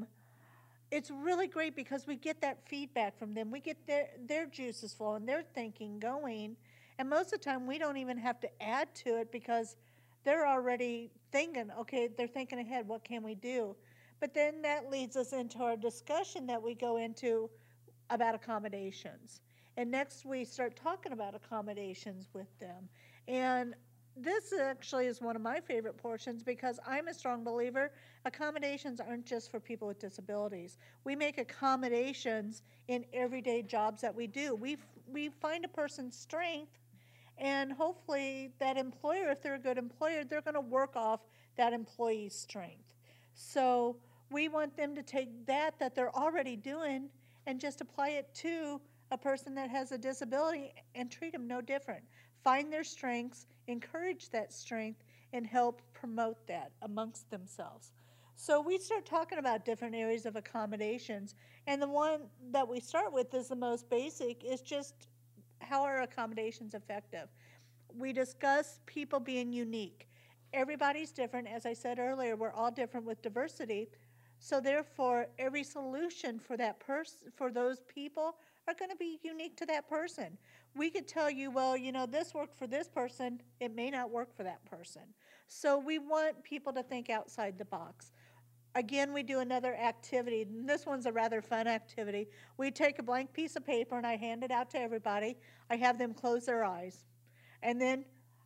it's really great because we get that feedback from them. We get their juices flowing, their thinking going. And most of the time, we don't even have to add to it because they're already thinking, okay, they're thinking ahead, what can we do? But then that leads us into our discussion that we go into about accommodations. And next we start talking about accommodations with them. And this actually is one of my favorite portions because I'm a strong believer accommodations aren't just for people with disabilities. We make accommodations in everyday jobs that we do. We find a person's strength, and hopefully that employer, if they're a good employer, they're going to work off that employee's strength. So we want them to take that they're already doing and just apply it to a person that has a disability and treat them no different. Find their strengths, encourage that strength, and help promote that amongst themselves. So we start talking about different areas of accommodations, and the one that we start with is the most basic, is just how are accommodations effective? We discuss people being unique. Everybody's different. As I said earlier, we're all different with diversity. So therefore, every solution for that person, for those people, are going to be unique to that person. We could tell you, well, you know, this worked for this person. It may not work for that person. So we want people to think outside the box. Again, we do another activity, and this one's a rather fun activity. We take a blank piece of paper and I hand it out to everybody. I have them close their eyes. And then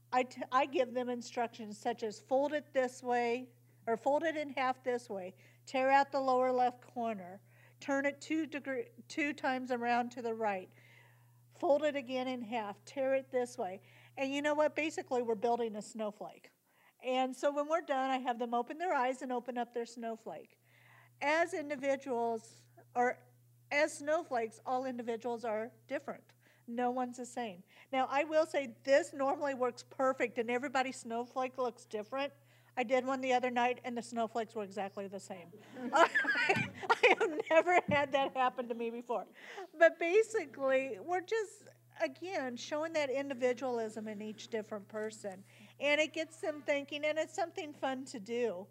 I give them instructions such as fold it this way, or fold it in half this way, tear out the lower left corner, turn it 2 times around to the right, fold it again in half, tear it this way. And you know what? Basically, we're building a snowflake. And so when we're done, I have them open their eyes and open up their snowflake. As individuals, or as snowflakes, all individuals are different. No one's the same. Now, I will say this normally works perfect, and everybody's snowflake looks different. I did one the other night, and the snowflakes were exactly the same. I have never had that happen to me before. But basically, we're just, again, showing that individualism in each different person. And it gets them thinking, and it's something fun to do.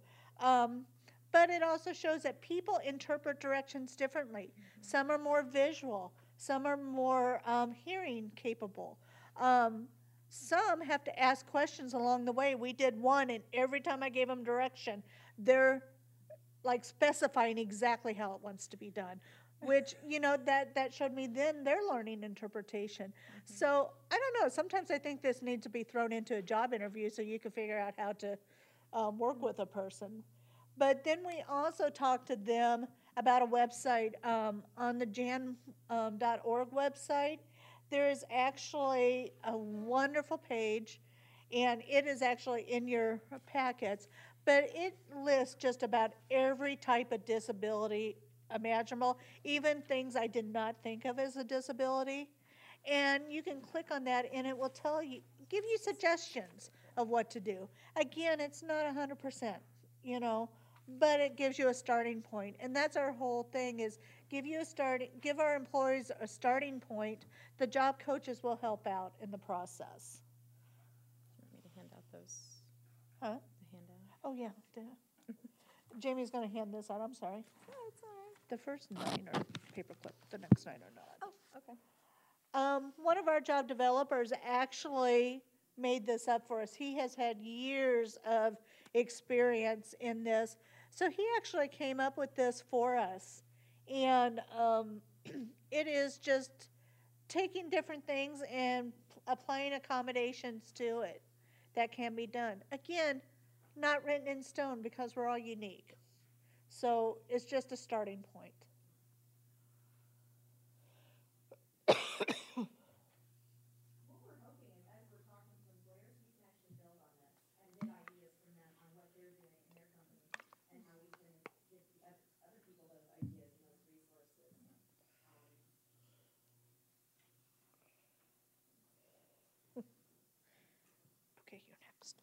But it also shows that people interpret directions differently. Some are more visual. Some are more hearing capable. Some have to ask questions along the way. We did one, and every time I gave them direction, they're like specifying exactly how it wants to be done, which, you know, that showed me then they're learning interpretation. So I don't know, sometimes I think this needs to be thrown into a job interview so you can figure out how to work with a person. But then we also talked to them about a website on the jan.org website. There is actually a wonderful page, and it is actually in your packets, but it lists just about every type of disability imaginable, even things I did not think of as a disability. And you can click on that, and it will tell you, give you suggestions of what to do. Again, it's not 100%, you know, but it gives you a starting point. And that's our whole thing, is give our employees a starting point. The job coaches will help out in the process. Do you want me to hand out those? Huh? The handout? Oh, yeah. Jamie's going to hand this out. I'm sorry. Oh, it's all right. The first 9 are paperclip. The next 9 are not. Oh, okay. One of our job developers actually made this up for us. He has had years of experience in this. So he actually came up with this for us. And it is just taking different things and applying accommodations to it that can be done. Again, not written in stone because we're all unique. So it's just a starting point. Okay, you're next.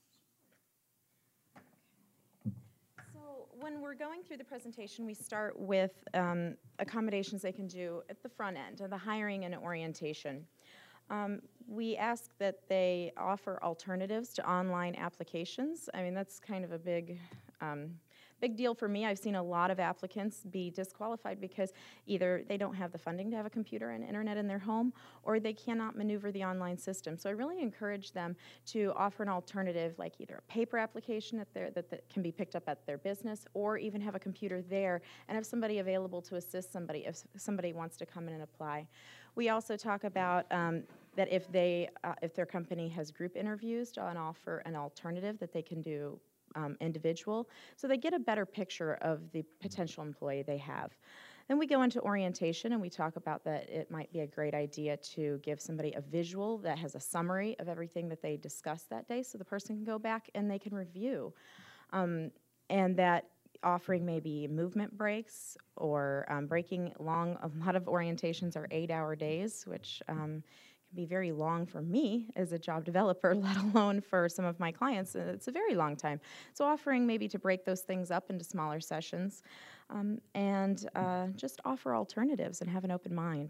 So when we're going through the presentation, we start with accommodations they can do at the front end, the hiring and orientation. We ask that they offer alternatives to online applications. I mean, that's kind of a big deal for me. I've seen a lot of applicants be disqualified because either they don't have the funding to have a computer and internet in their home, or they cannot maneuver the online system. So I really encourage them to offer an alternative, like either a paper application that can be picked up at their business, or even have a computer there and have somebody available to assist somebody if somebody wants to come in and apply. We also talk about that if their company has group interviews, to offer an alternative that they can do individual, so they get a better picture of the potential employee they have. Then we go into orientation, and we talk about that it might be a great idea to give somebody a visual that has a summary of everything that they discussed that day, so the person can go back and they can review. And that offering maybe movement breaks, or breaking a lot of orientations are 8-hour days, which can be very long for me as a job developer, let alone for some of my clients. It's a very long time. So offering maybe to break those things up into smaller sessions, and just offer alternatives and have an open mind.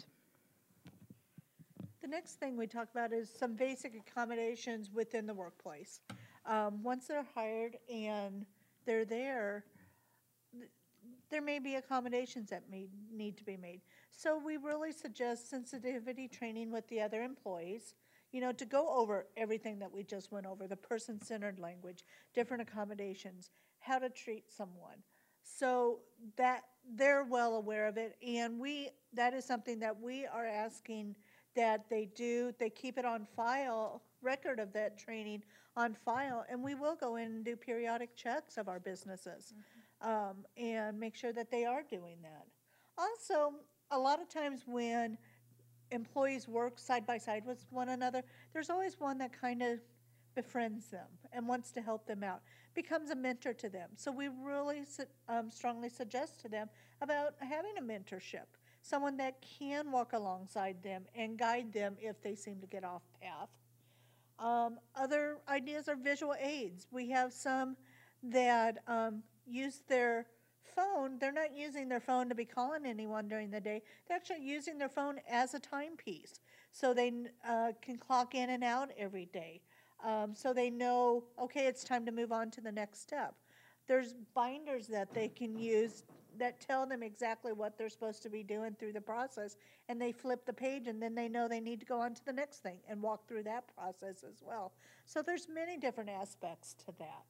The next thing we talk about is some basic accommodations within the workplace. Once they're hired and they're there, there may be accommodations that may need to be made. So we really suggest sensitivity training with the other employees, to go over everything that we just went over, the person-centered language, different accommodations, how to treat someone, so that they're well aware of it. And that is something that we are asking that they do. They keep it on file, record of that training on file, and we will go in and do periodic checks of our businesses. And make sure that they are doing that. Also, a lot of times when employees work side by side with one another, there's always one that kind of befriends them and wants to help them out, becomes a mentor to them. So we really strongly suggest to them about having a mentorship, someone that can walk alongside them and guide them if they seem to get off path. Other ideas are visual aids. We have some that use their phone. They're not using their phone to be calling anyone during the day. They're actually using their phone as a timepiece, so they can clock in and out every day. So they know, okay, it's time to move on to the next step. There's binders that they can use that tell them exactly what they're supposed to be doing through the process, and they flip the page, and then they know they need to go on to the next thing and walk through that process as well. So there's many different aspects to that.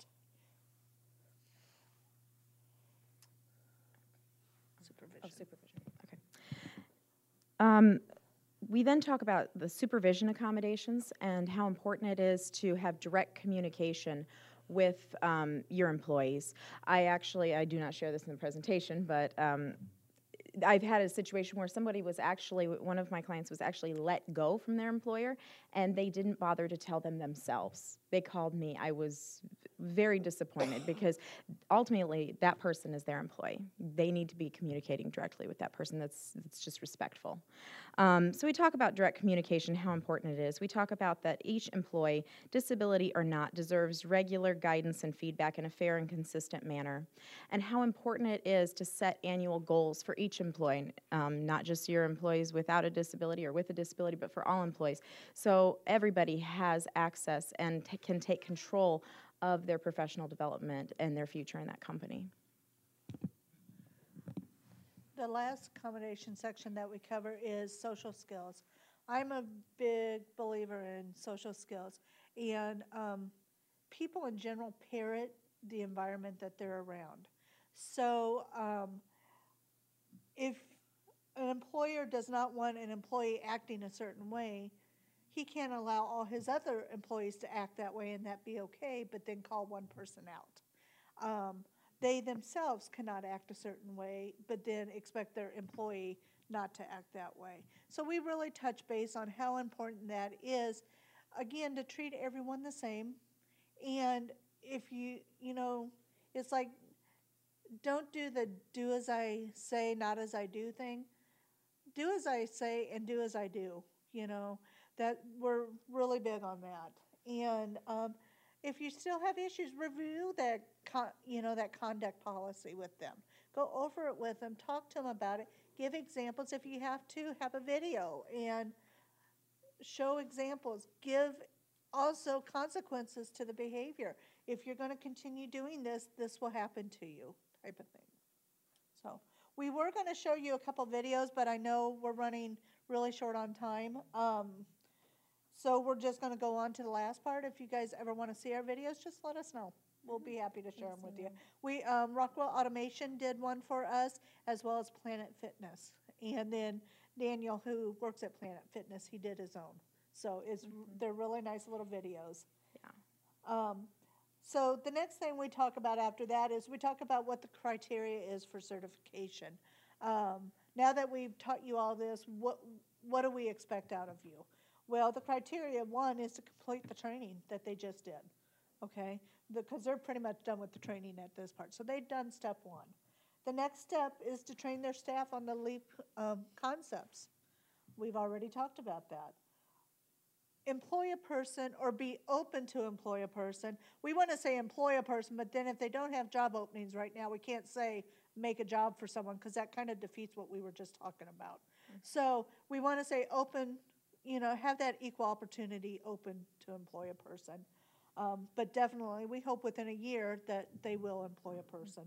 Supervision. Okay. We then talk about the supervision accommodations and how important it is to have direct communication with your employees. I do not share this in the presentation, but I've had a situation where one of my clients was actually let go from their employer, and they didn't bother to tell them themselves. They called me. I was very disappointed because ultimately that person is their employee. They need to be communicating directly with that person. That's just respectful. So we talk about direct communication, how important it is. We talk about that each employee, disability or not, deserves regular guidance and feedback in a fair and consistent manner, and how important it is to set annual goals for each employee, not just your employees without a disability or with a disability, but for all employees. So everybody has access and can take control of their professional development and their future in that company. The last accommodation section that we cover is social skills. I'm a big believer in social skills, and people in general parrot the environment that they're around. So if an employer does not want an employee acting a certain way, he can't allow all his other employees to act that way and that be okay, but then call one person out. they themselves cannot act a certain way, but then expect their employee not to act that way. So we really touch base on how important that is, again, to treat everyone the same. And if you know, it's like, don't do the do as I say, not as I do thing. Do as I say and do as I do, you know, that we're really big on that. And if you still have issues, review that, that conduct policy with them. Go over it with them, talk to them about it, give examples. If you have to, have a video and show examples. Give also consequences to the behavior. If you're going to continue doing this, this will happen to you, type of thing. So we were going to show you a couple videos, but I know we're running really short on time. So we're just going to go on to the last part. If you guys ever want to see our videos, just let us know. We'll be happy to share them with you. We Rockwell Automation did one for us, as well as Planet Fitness. And then Daniel, who works at Planet Fitness, he did his own. So they're really nice little videos. Yeah. So the next thing we talk about after that is we talk about what the criteria is for certification. Now that we've taught you all this, what do we expect out of you? Well, the criteria, one, is to complete the training that they just did, okay? Because they're pretty much done with the training at this part. So they've done step one. The next step is to train their staff on the LEAP concepts. We've already talked about that. Employ a person or be open to employ a person. We want to say employ a person, but then if they don't have job openings right now, we can't say make a job for someone because that kind of defeats what we were just talking about. So we want to say open, have that equal opportunity open to employ a person. But definitely, we hope within a year that they will employ a person.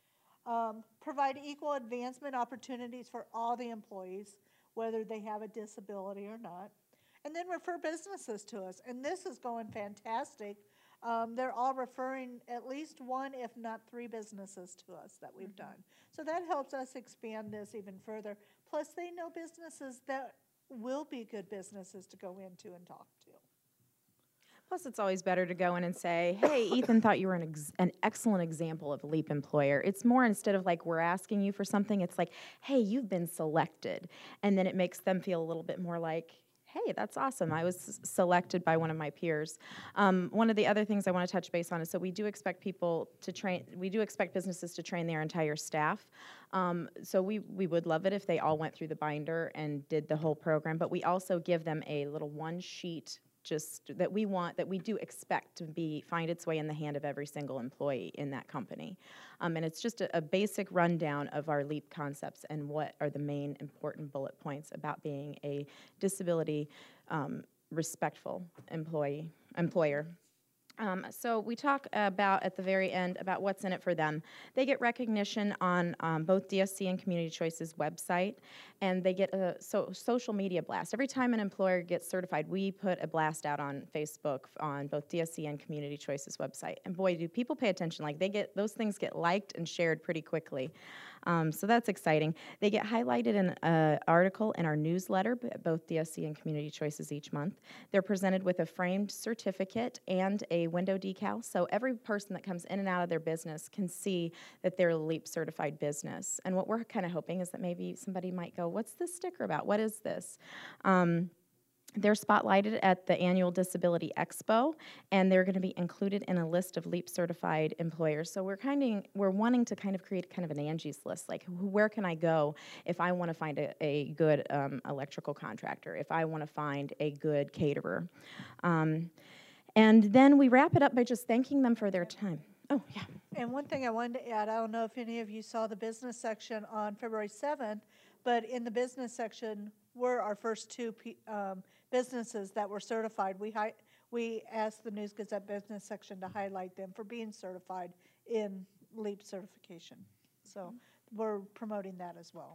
Provide equal advancement opportunities for all the employees, whether they have a disability or not. And then refer businesses to us. And this is going fantastic. They're all referring at least one, if not 3 businesses to us that we've done. So that helps us expand this even further. Plus, they know businesses that will be good businesses to go into and talk to. Plus, it's always better to go in and say, hey, Ethan thought you were an excellent example of a LEAP employer. It's more, instead of like we're asking you for something, it's like, hey, you've been selected. And then it makes them feel a little bit more like, hey, that's awesome. I was selected by one of my peers. One of the other things I want to touch base on is, so we do expect businesses to train their entire staff. So we would love it if they all went through the binder and did the whole program, but we also give them a little one sheet just that we do expect to find its way in the hand of every single employee in that company. And it's just a basic rundown of our LEAP concepts and what are the main important bullet points about being a disability respectful employer. So we talk about, at the very end, about what's in it for them. They get recognition on both DSC and Community Choice's website, and they get a social media blast. Every time an employer gets certified, we put a blast out on Facebook on both DSC and Community Choice's website. And boy, do people pay attention. Like, those things get liked and shared pretty quickly. So that's exciting. They get highlighted in an article in our newsletter, both DSC and Community Choices each month. They're presented with a framed certificate and a window decal, so every person that comes in and out of their business can see that they're a LEAP certified business. And what we're kind of hoping is that maybe somebody might go, what's this sticker about? What is this? They're spotlighted at the annual Disability Expo, and they're going to be included in a list of LEAP certified employers. So we're wanting to kind of create kind of an Angie's List, like where can I go if I want to find a good electrical contractor, if I want to find a good caterer. And then we wrap it up by just thanking them for their time. Oh, yeah. And one thing I wanted to add, I don't know if any of you saw the business section on February 7th, but in the business section were our first 2 businesses that were certified. We asked the News Gazette business section to highlight them for being certified in LEAP certification. So we're promoting that as well.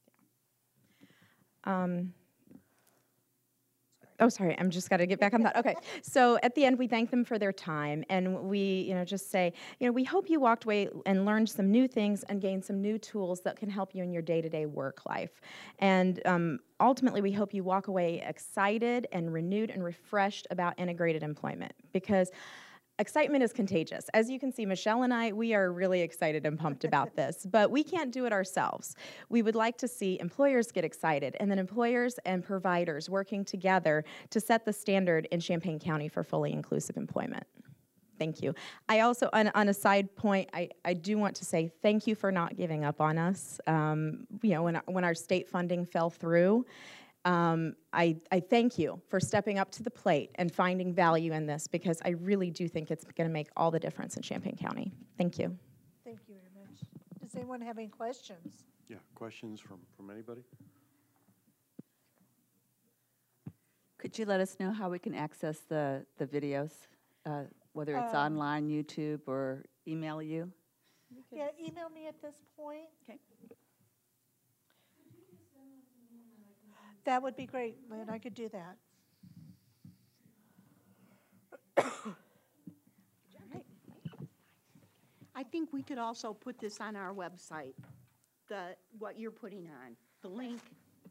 Oh, sorry, I'm just got to get back on that. Okay, so at the end, we thank them for their time, and we, just say, we hope you walked away and learned some new things and gained some new tools that can help you in your day-to-day work life. And ultimately, we hope you walk away excited and renewed and refreshed about integrated employment, because excitement is contagious. As you can see, Michelle and I, we are really excited and pumped about this, but we can't do it ourselves. We would like to see employers get excited, and then employers and providers working together to set the standard in Champaign County for fully inclusive employment. Thank you. I also, on a side point, I do want to say thank you for not giving up on us. You know, when our state funding fell through, I thank you for stepping up to the plate and finding value in this, because I really do think it's going to make all the difference in Champaign County. Thank you. Thank you very much. Does anyone have any questions? Yeah, questions from anybody? Could you let us know how we can access the videos, whether it's online, YouTube, or email you? Yeah, email me at this point. Okay. That would be great, Lynn. I could do that. I think we could also put this on our website, what you're putting on, the link.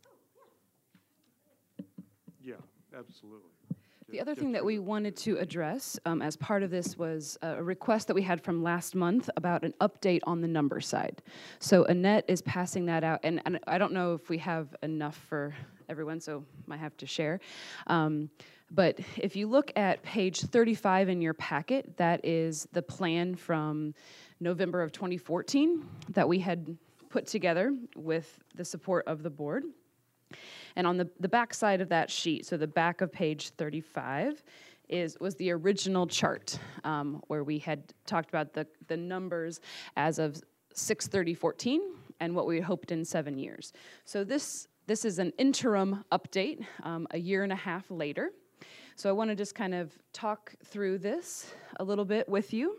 Yeah, absolutely. The other thing that we wanted to address as part of this was a request that we had from last month about an update on the number side. So Annette is passing that out, and I don't know if we have enough for everyone, so might have to share. But if you look at page 35 in your packet, that is the plan from November of 2014 that we had put together with the support of the board. And on the back side of that sheet, so the back of page 35, was the original chart where we had talked about the numbers as of 6/30/14 and what we hoped in 7 years. So this is an interim update a year and a half later. So I want to just kind of talk through this a little bit with you.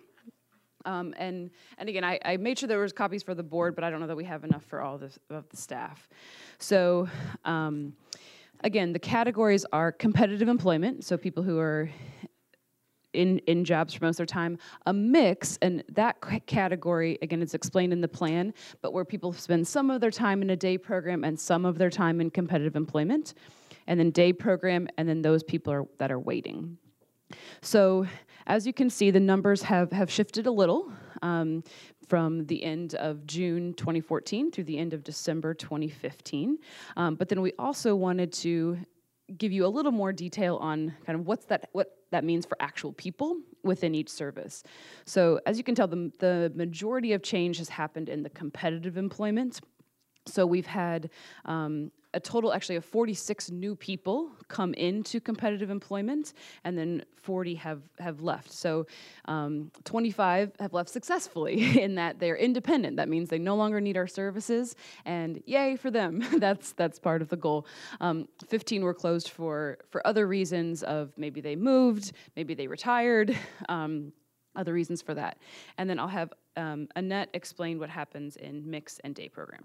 And again, I made sure there was copies for the board, but I don't know that we have enough for all of the staff. So again, the categories are competitive employment, so people who are in jobs for most of their time, a mix, and that category, again, is explained in the plan, but where people spend some of their time in a day program and some of their time in competitive employment, and then day program, and then those people that are waiting. So as you can see, the numbers have shifted a little from the end of June 2014 through the end of December 2015. But then we also wanted to give you a little more detail on kind of what that means for actual people within each service. So as you can tell, the majority of change has happened in the competitive employment. So we've had a total actually of 46 new people come into competitive employment, and then 40 have left. So 25 have left successfully in that they're independent. That means they no longer need our services, and yay for them. That's part of the goal. 15 were closed for other reasons of maybe they moved, maybe they retired, other reasons for that. And then I'll have Annette explain what happens in mix and day program.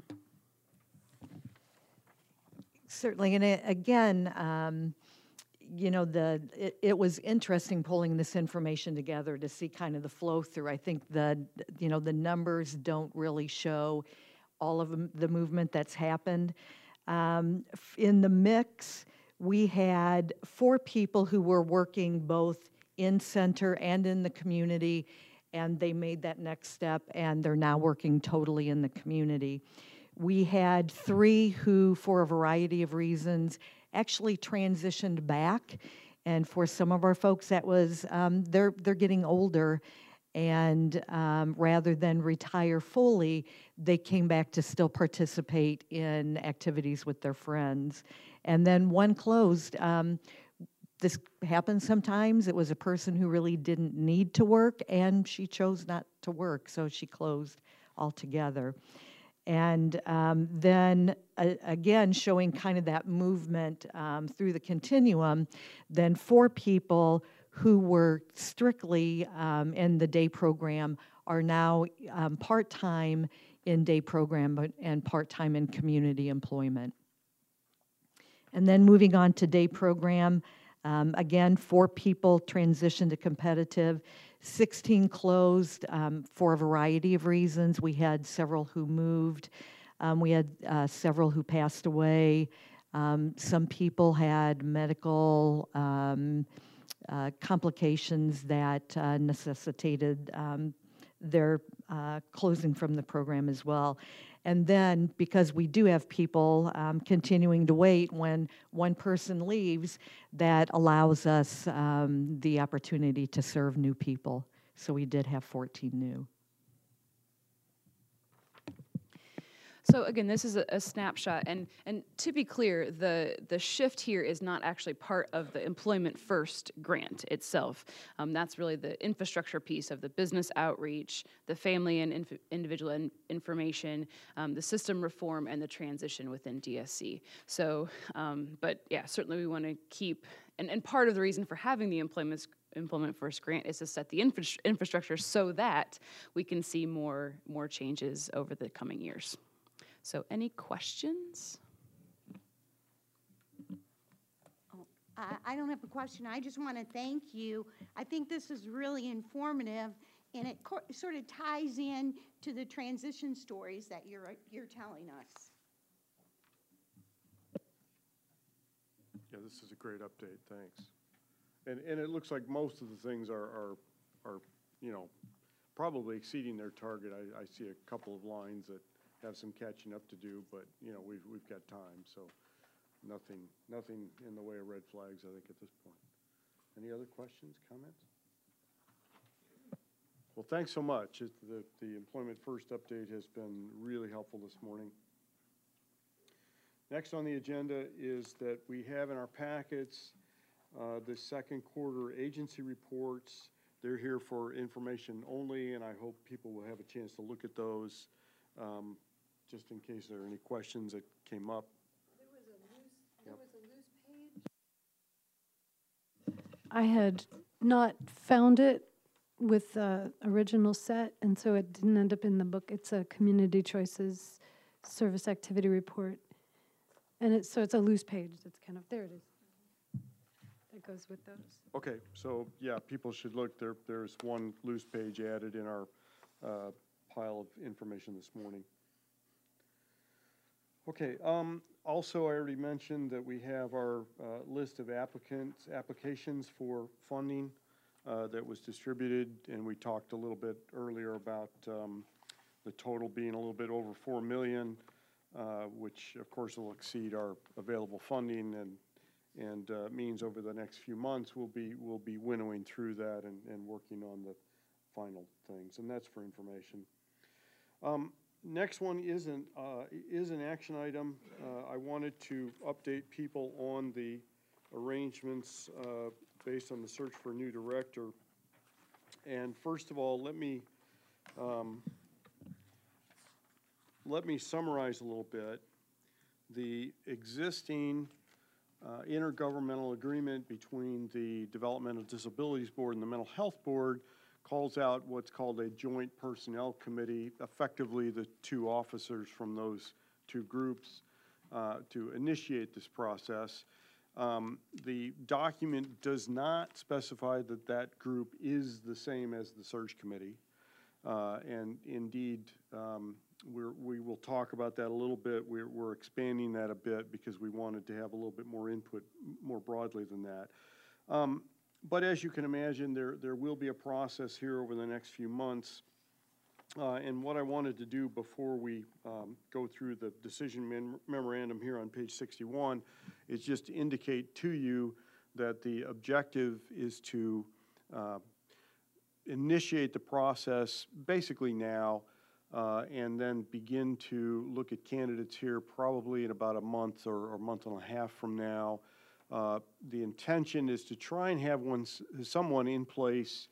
Certainly, and again, you know, it was interesting pulling this information together to see kind of the flow through. I think the numbers don't really show all of the movement that's happened. In the mix, we had 4 people who were working both in center and in the community, and they made that next step, and they're now working totally in the community. We had 3 who, for a variety of reasons, actually transitioned back. And for some of our folks, that was, they're getting older, and rather than retire fully, they came back to still participate in activities with their friends. And then one closed. This happens sometimes. It was a person who really didn't need to work, and she chose not to work, so she closed altogether. And then, again, showing kind of that movement through the continuum, then 4 people who were strictly in the day program are now part-time in day program and part-time in community employment. And then moving on to day program, again, 4 people transitioned to competitive. 16 closed for a variety of reasons. We had several who moved. We had several who passed away. Some people had medical complications that necessitated their closing from the program as well. And then, because we do have people continuing to wait when one person leaves, that allows us the opportunity to serve new people. So we did have 14 new. So again, this is a snapshot, and to be clear, the shift here is not actually part of the Employment First grant itself. That's really the infrastructure piece of the business outreach, the family and individual information, the system reform, and the transition within DSC. So, but yeah, certainly we want to keep, and part of the reason for having the Employment First grant is to set the infrastructure so that we can see more changes over the coming years. So any questions? I don't have a question. I just want to thank you. I think this is really informative, and it sort of ties in to the transition stories that you're telling us. Yeah, this is a great update, thanks. And it looks like most of the things are you know, probably exceeding their target. I see a couple of lines that have some catching up to do, but you know, we've got time, so nothing in the way of red flags, I think, at this point. Any other questions, comments? Well, thanks so much. The Employment First update has been really helpful this morning. Next on the agenda is that we have in our packets the second quarter agency reports. They're here for information only, and I hope people will have a chance to look at those. Just in case there are any questions that came up. There was a loose page. I had not found it with the original set, and so it didn't end up in the book. It's a Community Choices Service Activity Report. And it's a loose page that's kind of, there it is. That goes with those. Okay, so yeah, people should look. There's one loose page added in our pile of information this morning. Okay, also I already mentioned that we have our list of applications for funding that was distributed, and we talked a little bit earlier about the total being a little bit over $4 million, which of course will exceed our available funding, and means over the next few months we'll be winnowing through that and working on the final things, and that's for information. Next one is an action item. I wanted to update people on the arrangements based on the search for a new director. And first of all, let me summarize a little bit. The existing intergovernmental agreement between the Developmental Disabilities Board and the Mental Health Board calls out what's called a joint personnel committee, effectively the two officers from those two groups to initiate this process. The document does not specify that that group is the same as the search committee. And indeed, we will talk about that a little bit. We're expanding that a bit because we wanted to have a little bit more input more broadly than that. But as you can imagine, there will be a process here over the next few months. And what I wanted to do before we go through the decision memorandum here on page 61 is just to indicate to you that the objective is to initiate the process basically now and then begin to look at candidates here probably in about a month or a month and a half from now. The intention is to try and have someone in place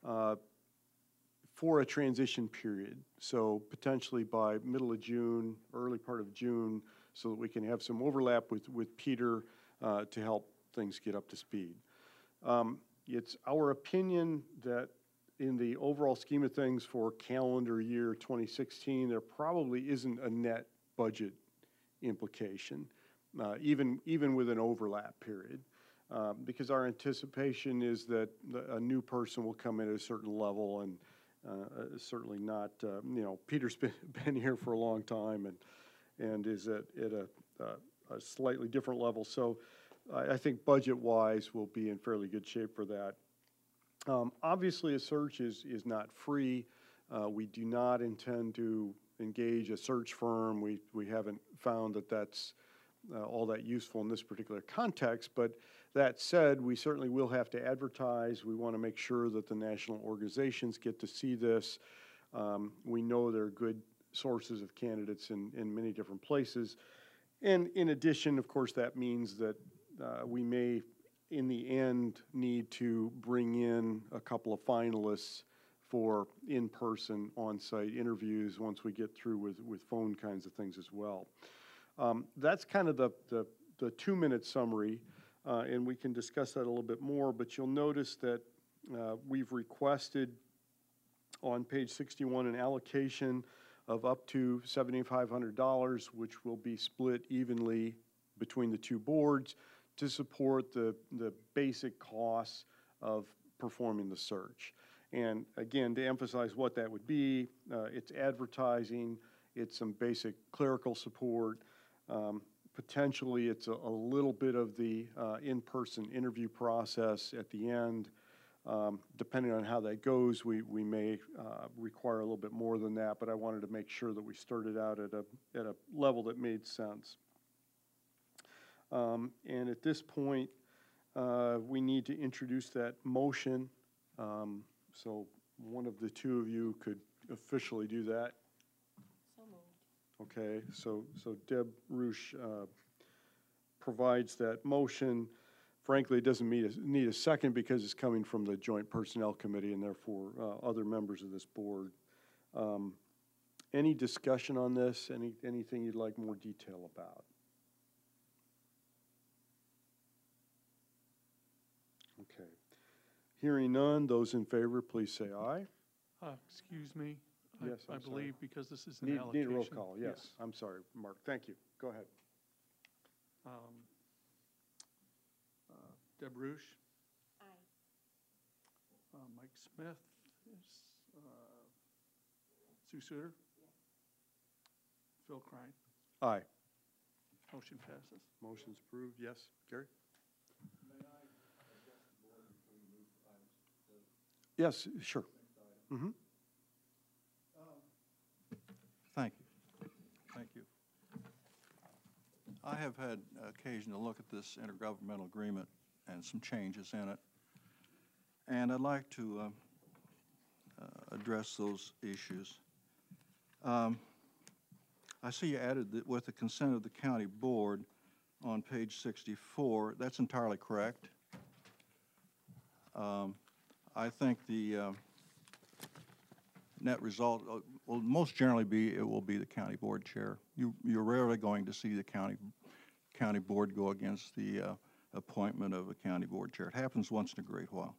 for a transition period. So potentially by middle of June, early part of June, so that we can have some overlap with Peter to help things get up to speed. It's our opinion that in the overall scheme of things for calendar year 2016, there probably isn't a net budget implication. Even with an overlap period, because our anticipation is that a new person will come in at a certain level, and certainly not, Peter's been here for a long time and is at a slightly different level. So I think budget-wise, we'll be in fairly good shape for that. Obviously, a search is not free. We do not intend to engage a search firm. We haven't found that that's all that useful in this particular context, but that said, we certainly will have to advertise. We want to make sure that the national organizations get to see this. We know there are good sources of candidates in many different places. And in addition, of course, that means that we may, in the end, need to bring in a couple of finalists for in-person, on-site interviews once we get through with phone kinds of things as well. That's kind of the 2-minute summary, and we can discuss that a little bit more, but you'll notice that we've requested on page 61 an allocation of up to $7,500, which will be split evenly between the two boards to support the basic costs of performing the search. And again, to emphasize what that would be, it's advertising, it's some basic clerical support, potentially it's a little bit of the in-person interview process at the end. Depending on how that goes, we may require a little bit more than that, but I wanted to make sure that we started out at a level that made sense. And at this point, we need to introduce that motion. So one of the two of you could officially do that. So moved. Okay, so Deb Roosh provides that motion. Frankly, it doesn't need a second because it's coming from the Joint Personnel Committee and therefore other members of this board. Any discussion on this? Anything you'd like more detail about? Okay. Hearing none, those in favor, please say aye. Excuse me. Yes, I I'm sorry. believe because this is an Need allocation. a roll call, yes. I'm sorry, Mark. Thank you. Go ahead. Deb Roosh, Aye. Mike Smith, Sue Suter, Phil Klein. Aye. Motion passes. Motion's approved, yes. Gary? Yes, sure. Mm-hmm. Thank you. Thank you. I have had occasion to look at this intergovernmental agreement and some changes in it, and I'd like to address those issues. I see you added that with the consent of the county board on page 64. That's entirely correct. I think the net result will most generally be it will be the county board chair. You're rarely going to see the county board go against the appointment of a county board chair. It happens once in a great while.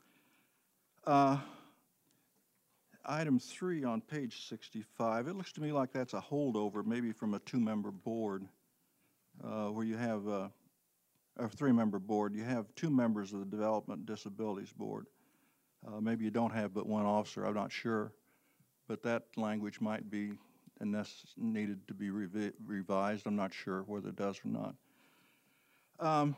Item 3 on page 65, it looks to me like that's a holdover maybe from a 2-member board where you have a 3-member board. You have 2 members of the Development and Disabilities Board. Maybe you don't have but 1 officer, I'm not sure, but that language might be needed to be revised. I'm not sure whether it does or not.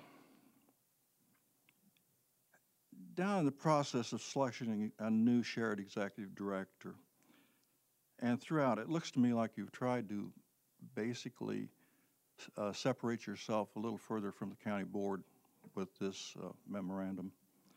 Down in the process of selecting a new shared executive director, and throughout, it looks to me like you've tried to basically separate yourself a little further from the county board with this memorandum.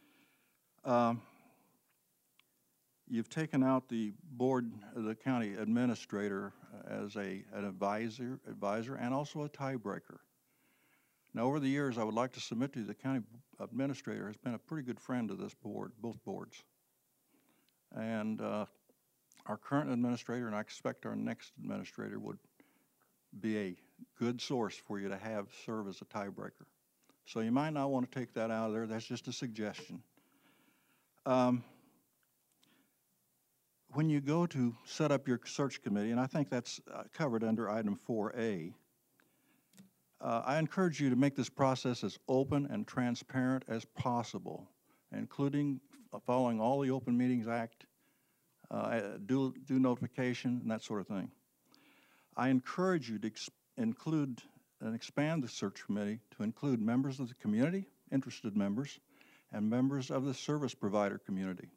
You've taken out the board, the county administrator as an advisor and also a tiebreaker. Now, over the years, I would like to submit to you the county administrator has been a pretty good friend of this board, both boards. And our current administrator, and I expect our next administrator, would be a good source for you to have serve as a tiebreaker. So you might not want to take that out of there. That's just a suggestion. When you go to set up your search committee, and I think that's covered under item 4A, I encourage you to make this process as open and transparent as possible, including following all the Open Meetings Act, due notification, and that sort of thing. I encourage you to include and expand the search committee to include members of the community, interested members, and members of the service provider community.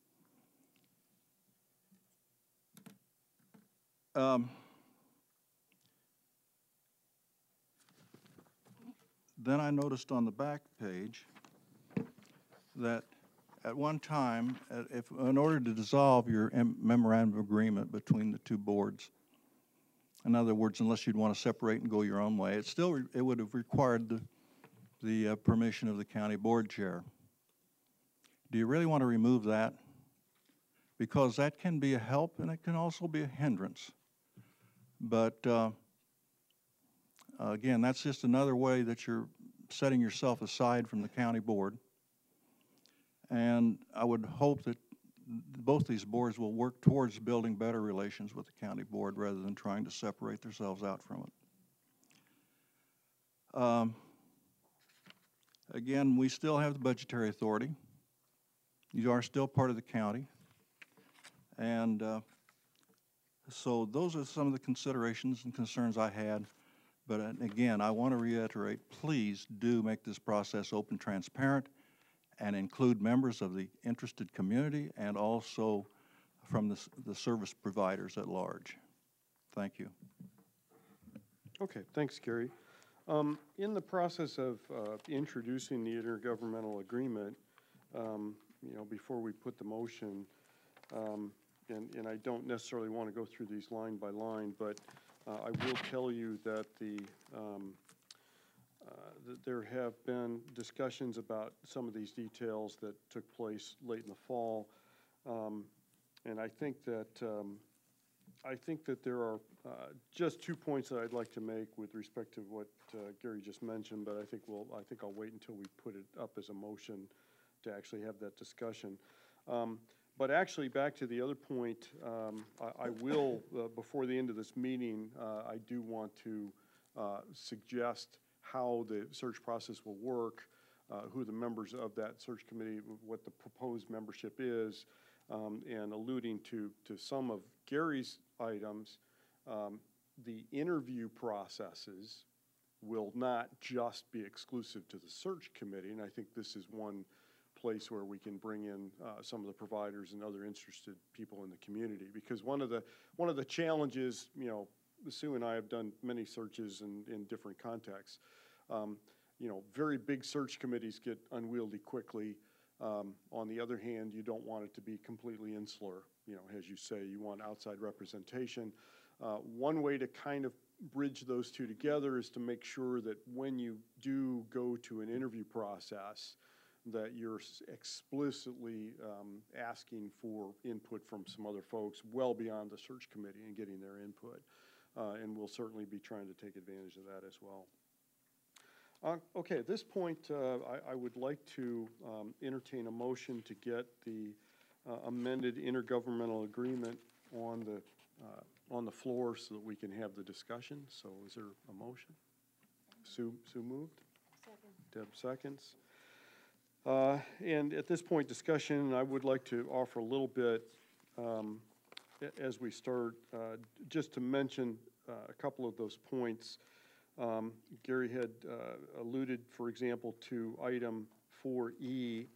Then I noticed on the back page that at one time, in order to dissolve your memorandum of agreement between the two boards, in other words, unless you'd want to separate and go your own way, it would have required the permission of the county board chair. Do you really want to remove that? Because that can be a help and it can also be a hindrance. But again, that's just another way that you're setting yourself aside from the county board. And I would hope that both these boards will work towards building better relations with the county board rather than trying to separate themselves out from it. Again, we still have the budgetary authority. You are still part of the county. And so those are some of the considerations and concerns I had. But again, I want to reiterate, please do make this process open, transparent, and include members of the interested community and also from the service providers at large. Thank you. Okay, thanks, Gary. In the process of introducing the intergovernmental agreement, before we put the motion, and I don't necessarily want to go through these line by line, but I will tell you that there have been discussions about some of these details that took place late in the fall, and I think that there are just 2 points that I'd like to make with respect to what Gary just mentioned, but I think I'll wait until we put it up as a motion to actually have that discussion. But actually, back to the other point, I will, before the end of this meeting, I do want to suggest how the search process will work, who the members of that search committee, what the proposed membership is, and alluding to some of Gary's items, the interview processes will not just be exclusive to the search committee, and I think this is one place where we can bring in some of the providers and other interested people in the community. Because one of the challenges, Sue and I have done many searches in different contexts. Very big search committees get unwieldy quickly. On the other hand, you don't want it to be completely insular. As you say, you want outside representation. One way to kind of bridge those two together is to make sure that when you do go to an interview process, that you're explicitly asking for input from some other folks well beyond the search committee and getting their input. And we'll certainly be trying to take advantage of that as well. Okay, at this point, I would like to entertain a motion to get the amended intergovernmental agreement on the floor so that we can have the discussion. So is there a motion? Sue moved? Second. Deb seconds. And at this point, discussion, I would like to offer a little bit as we start, just to mention a couple of those points. Gary had alluded, for example, to item 4E.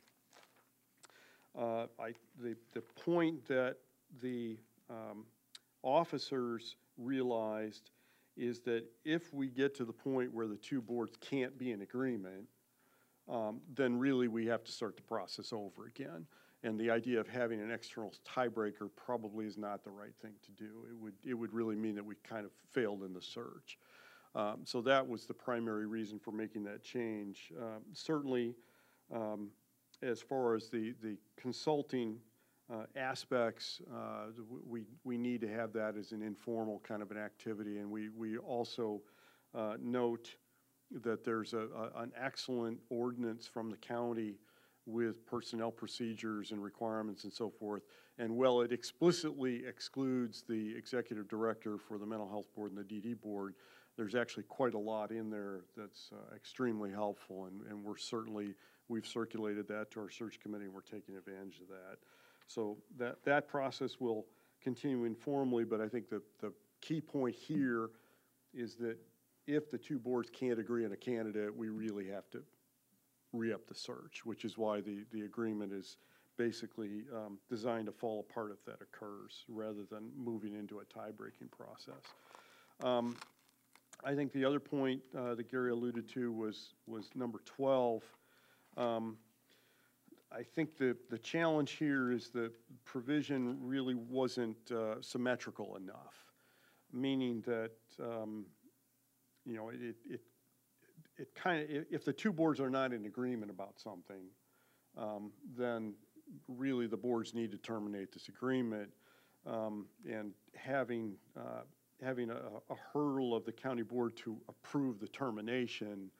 The point that the officers realized is that if we get to the point where the two boards can't be in agreement, then really we have to start the process over again. And the idea of having an external tiebreaker probably is not the right thing to do. It would really mean that we kind of failed in the search. So that was the primary reason for making that change. Certainly, as far as the consulting aspects, we need to have that as an informal kind of an activity. And we also note that there's an excellent ordinance from the county with personnel procedures and requirements and so forth. And while it explicitly excludes the executive director for the mental health board and the DD board, there's actually quite a lot in there that's extremely helpful, and we've circulated that to our search committee, and we're taking advantage of that. So that process will continue informally, but I think the key point here is that if the two boards can't agree on a candidate, we really have to re-up the search, which is why the agreement is basically designed to fall apart if that occurs, rather than moving into a tie-breaking process. I think the other point that Gary alluded to was number 12. I think the challenge here is that provision really wasn't symmetrical enough, meaning that, you know, it kind of, if the two boards are not in agreement about something, then really the boards need to terminate this agreement, and having a hurdle of the county board to approve the termination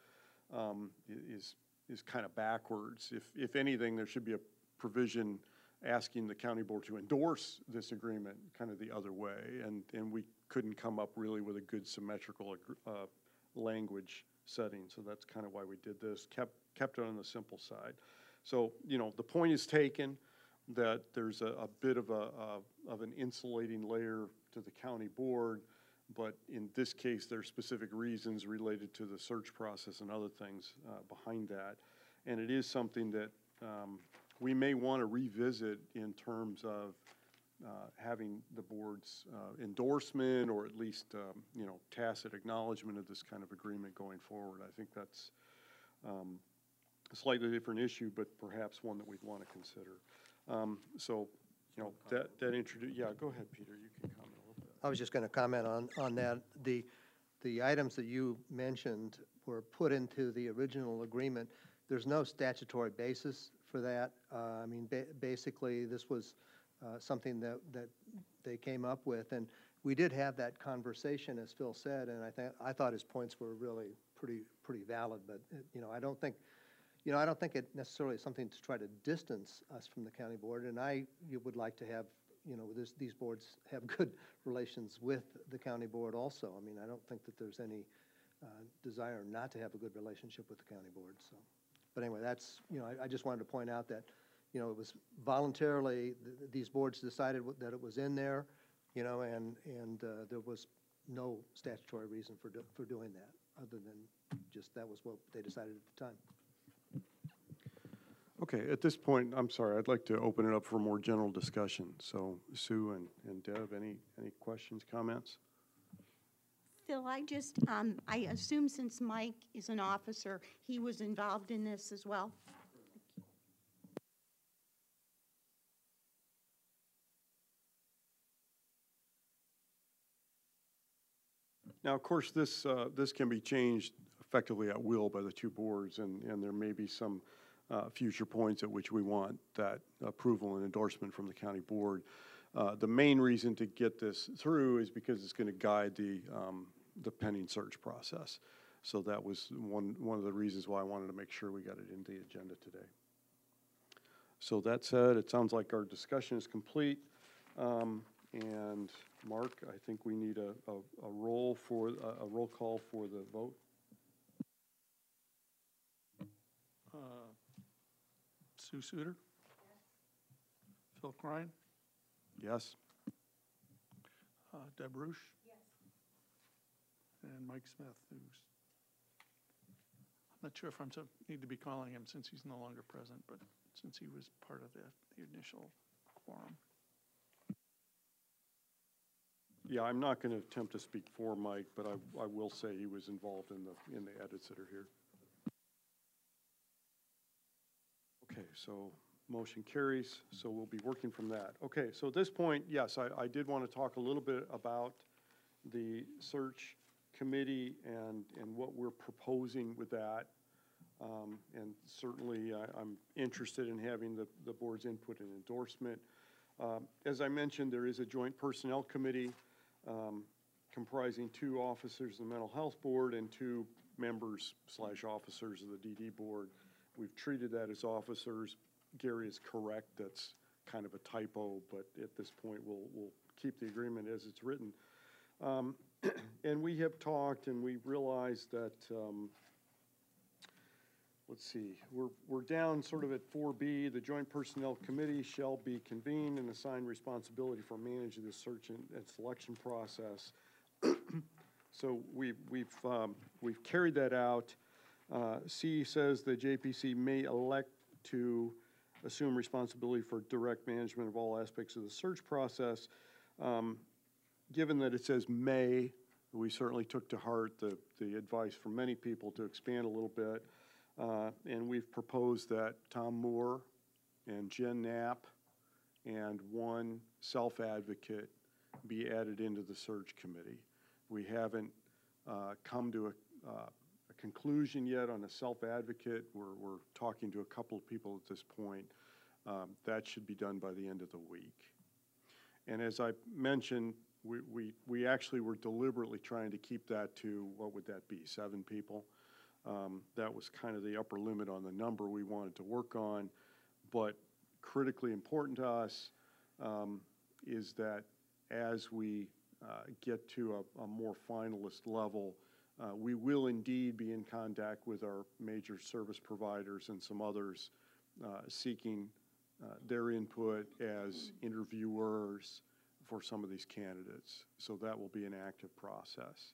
is kind of backwards. If anything, there should be a provision asking the county board to endorse this agreement kind of the other way, and we couldn't come up really with a good symmetrical language setting, so that's kind of why we did this, kept it on the simple side. So, you know, the point is taken that there's a bit of an insulating layer to the county board, but in this case, there are specific reasons related to the search process and other things behind that. And it is something that we may want to revisit in terms of having the board's endorsement, or at least, you know, tacit acknowledgement of this kind of agreement going forward. I think that's a slightly different issue, but perhaps one that we'd want to consider. So, you know, that yeah, go ahead, Peter, you can comment a little bit. I was just going to comment on that. The items that you mentioned were put into the original agreement. There's no statutory basis for that. I mean, basically, this was something that they came up with, and we did have that conversation, as Phil said, and I thought his points were really pretty valid. But you know, I don't think it necessarily is something to try to distance us from the county board. And you would like to have, you know, these boards have good relations with the county board also. I mean, I don't think that there's any desire not to have a good relationship with the county board. So, but anyway, that's, you know, I just wanted to point out that, you know, it was voluntarily, these boards decided that it was in there, you know, and there was no statutory reason for doing that, other than just that was what they decided at the time. Okay, at this point, I'm sorry, I'd like to open it up for more general discussion. So Sue and Deb, any questions, comments? Phil, I assume since Mike is an officer, he was involved in this as well? Now, of course, this can be changed effectively at will by the two boards, and there may be some future points at which we want that approval and endorsement from the county board. The main reason to get this through is because it's going to guide the pending search process. So that was one of the reasons why I wanted to make sure we got it in the agenda today. So that said, it sounds like our discussion is complete. And Mark, I think we need a roll call for the vote. Sue Suter? Yes. Phil Klein? Yes. Deb Roosh? Yes. And Mike Smith, who's, I'm not sure if I'm need to be calling him since he's no longer present, but since he was part of the initial quorum. Yeah, I'm not going to attempt to speak for Mike, but I will say he was involved in the edits that are here. Okay, so motion carries, so we'll be working from that. Okay, so at this point, yes, I did want to talk a little bit about the search committee and what we're proposing with that. And certainly I'm interested in having the board's input and endorsement. As I mentioned, there is a joint personnel committee comprising 2 officers of the mental health board and 2 members / officers of the DD board. We've treated that as officers. Gary is correct, that's kind of a typo, but at this point we'll keep the agreement as it's written. And we have talked and we realized that, let's see, we're down sort of at 4B. The Joint Personnel Committee shall be convened and assigned responsibility for managing the search and selection process. So we've carried that out. C says the JPC may elect to assume responsibility for direct management of all aspects of the search process. Given that it says may, we certainly took to heart the advice from many people to expand a little bit. And we've proposed that Tom Moore and Jen Knapp and one self-advocate be added into the search committee. We haven't come to a conclusion yet on a self-advocate. We're talking to a couple of people at this point. That should be done by the end of the week. And as I mentioned, we actually were deliberately trying to keep that to, what would that be, 7 people? That was kind of the upper limit on the number we wanted to work on. But critically important to us is that as we get to a more finalist level, we will indeed be in contact with our major service providers and some others seeking their input as interviewers for some of these candidates. So that will be an active process.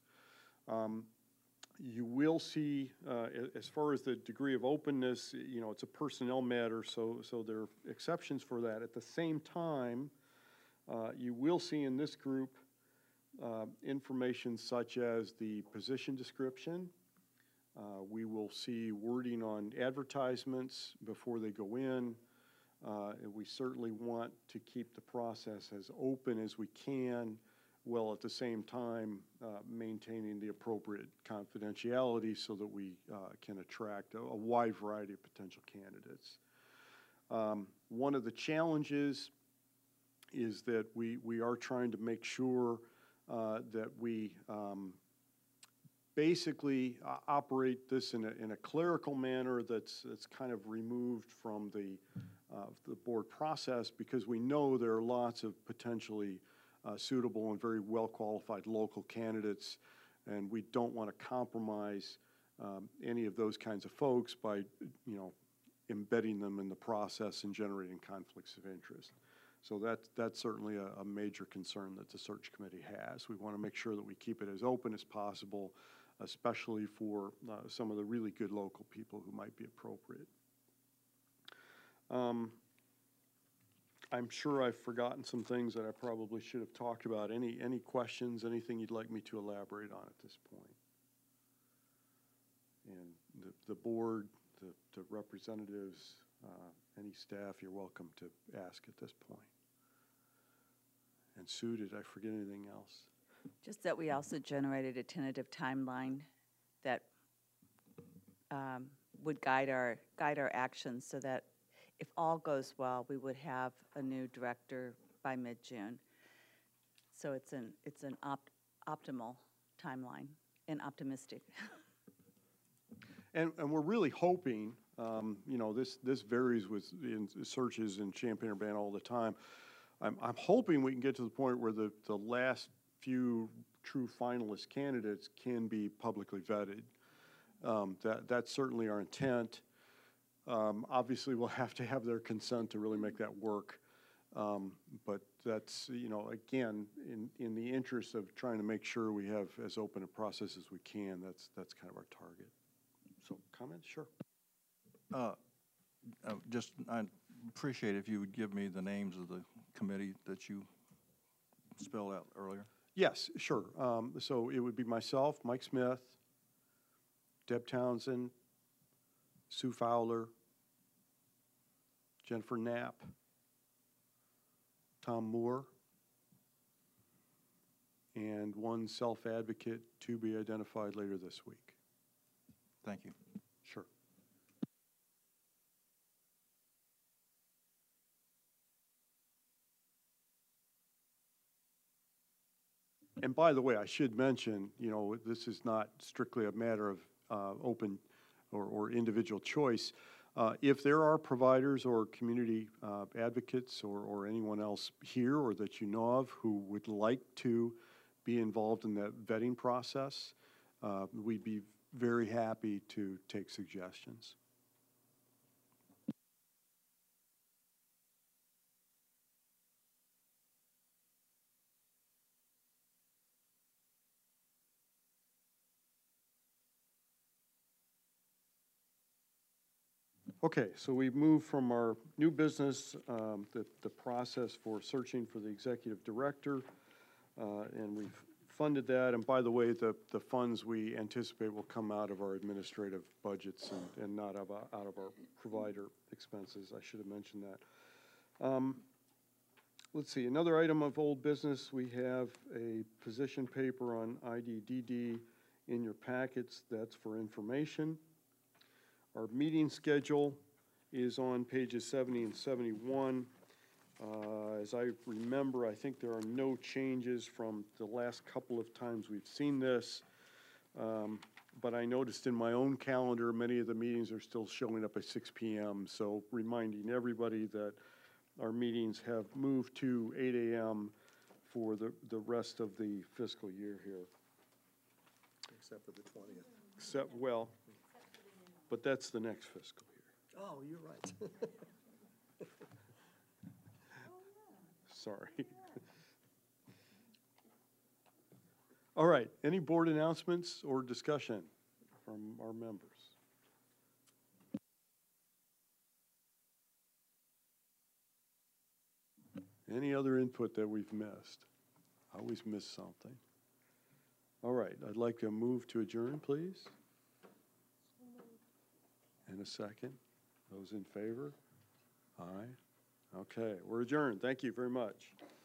You will see, as far as the degree of openness, you know, it's a personnel matter, so there are exceptions for that. At the same time, you will see in this group information such as the position description. We will see wording on advertisements before they go in. And we certainly want to keep the process as open as we can, while at the same time maintaining the appropriate confidentiality so that we can attract a wide variety of potential candidates. One of the challenges is that we are trying to make sure that we basically operate this in a clerical manner that's kind of removed from the board process, because we know there are lots of potentially suitable and very well-qualified local candidates, and we don't want to compromise any of those kinds of folks by, you know, embedding them in the process and generating conflicts of interest. So that's certainly a major concern that the search committee has. We want to make sure that we keep it as open as possible, especially for some of the really good local people who might be appropriate. I'm sure I've forgotten some things that I probably should have talked about. Any questions, anything you'd like me to elaborate on at this point? And the board, the representatives, any staff, you're welcome to ask at this point. And Sue, did I forget anything else? Just that we also generated a tentative timeline that would guide our actions, so that if all goes well, we would have a new director by mid-June. So it's an optimal timeline and optimistic. And we're really hoping, you know, this varies in searches in Champaign-Urbana all the time. I'm hoping we can get to the point where the last few true finalist candidates can be publicly vetted. That's certainly our intent. Obviously, we'll have to have their consent to really make that work. But that's, you know, again, in the interest of trying to make sure we have as open a process as we can, that's kind of our target. So, comments? Sure. I'd appreciate if you would give me the names of the committee that you spelled out earlier. Yes, sure. So it would be myself, Mike Smith, Deb Townsend, Sue Fowler, Jennifer Knapp, Tom Moore, and one self-advocate to be identified later this week. Thank you. Sure. And by the way, I should mention, you know, this is not strictly a matter of open or individual choice. If there are providers or community advocates or anyone else here or that you know of who would like to be involved in that vetting process, we'd be very happy to take suggestions. Okay, so we've moved from our new business, the process for searching for the executive director, and we've funded that. And by the way, the funds we anticipate will come out of our administrative budgets and not out of our provider expenses. I should have mentioned that. Let's see, another item of old business, we have a position paper on IDDD in your packets. That's for information. Our meeting schedule is on pages 70 and 71. As I remember, I think there are no changes from the last couple of times we've seen this. But I noticed in my own calendar, many of the meetings are still showing up at 6 p.m. So reminding everybody that our meetings have moved to 8 a.m. for the rest of the fiscal year here. Except for the 20th. Except, well, but that's the next fiscal year. Oh, you're right. Sorry. All right, any board announcements or discussion from our members? Any other input that we've missed? I always miss something. All right, I'd like to move to adjourn, please. And a second. Those in favor? Aye. Okay, we're adjourned. Thank you very much.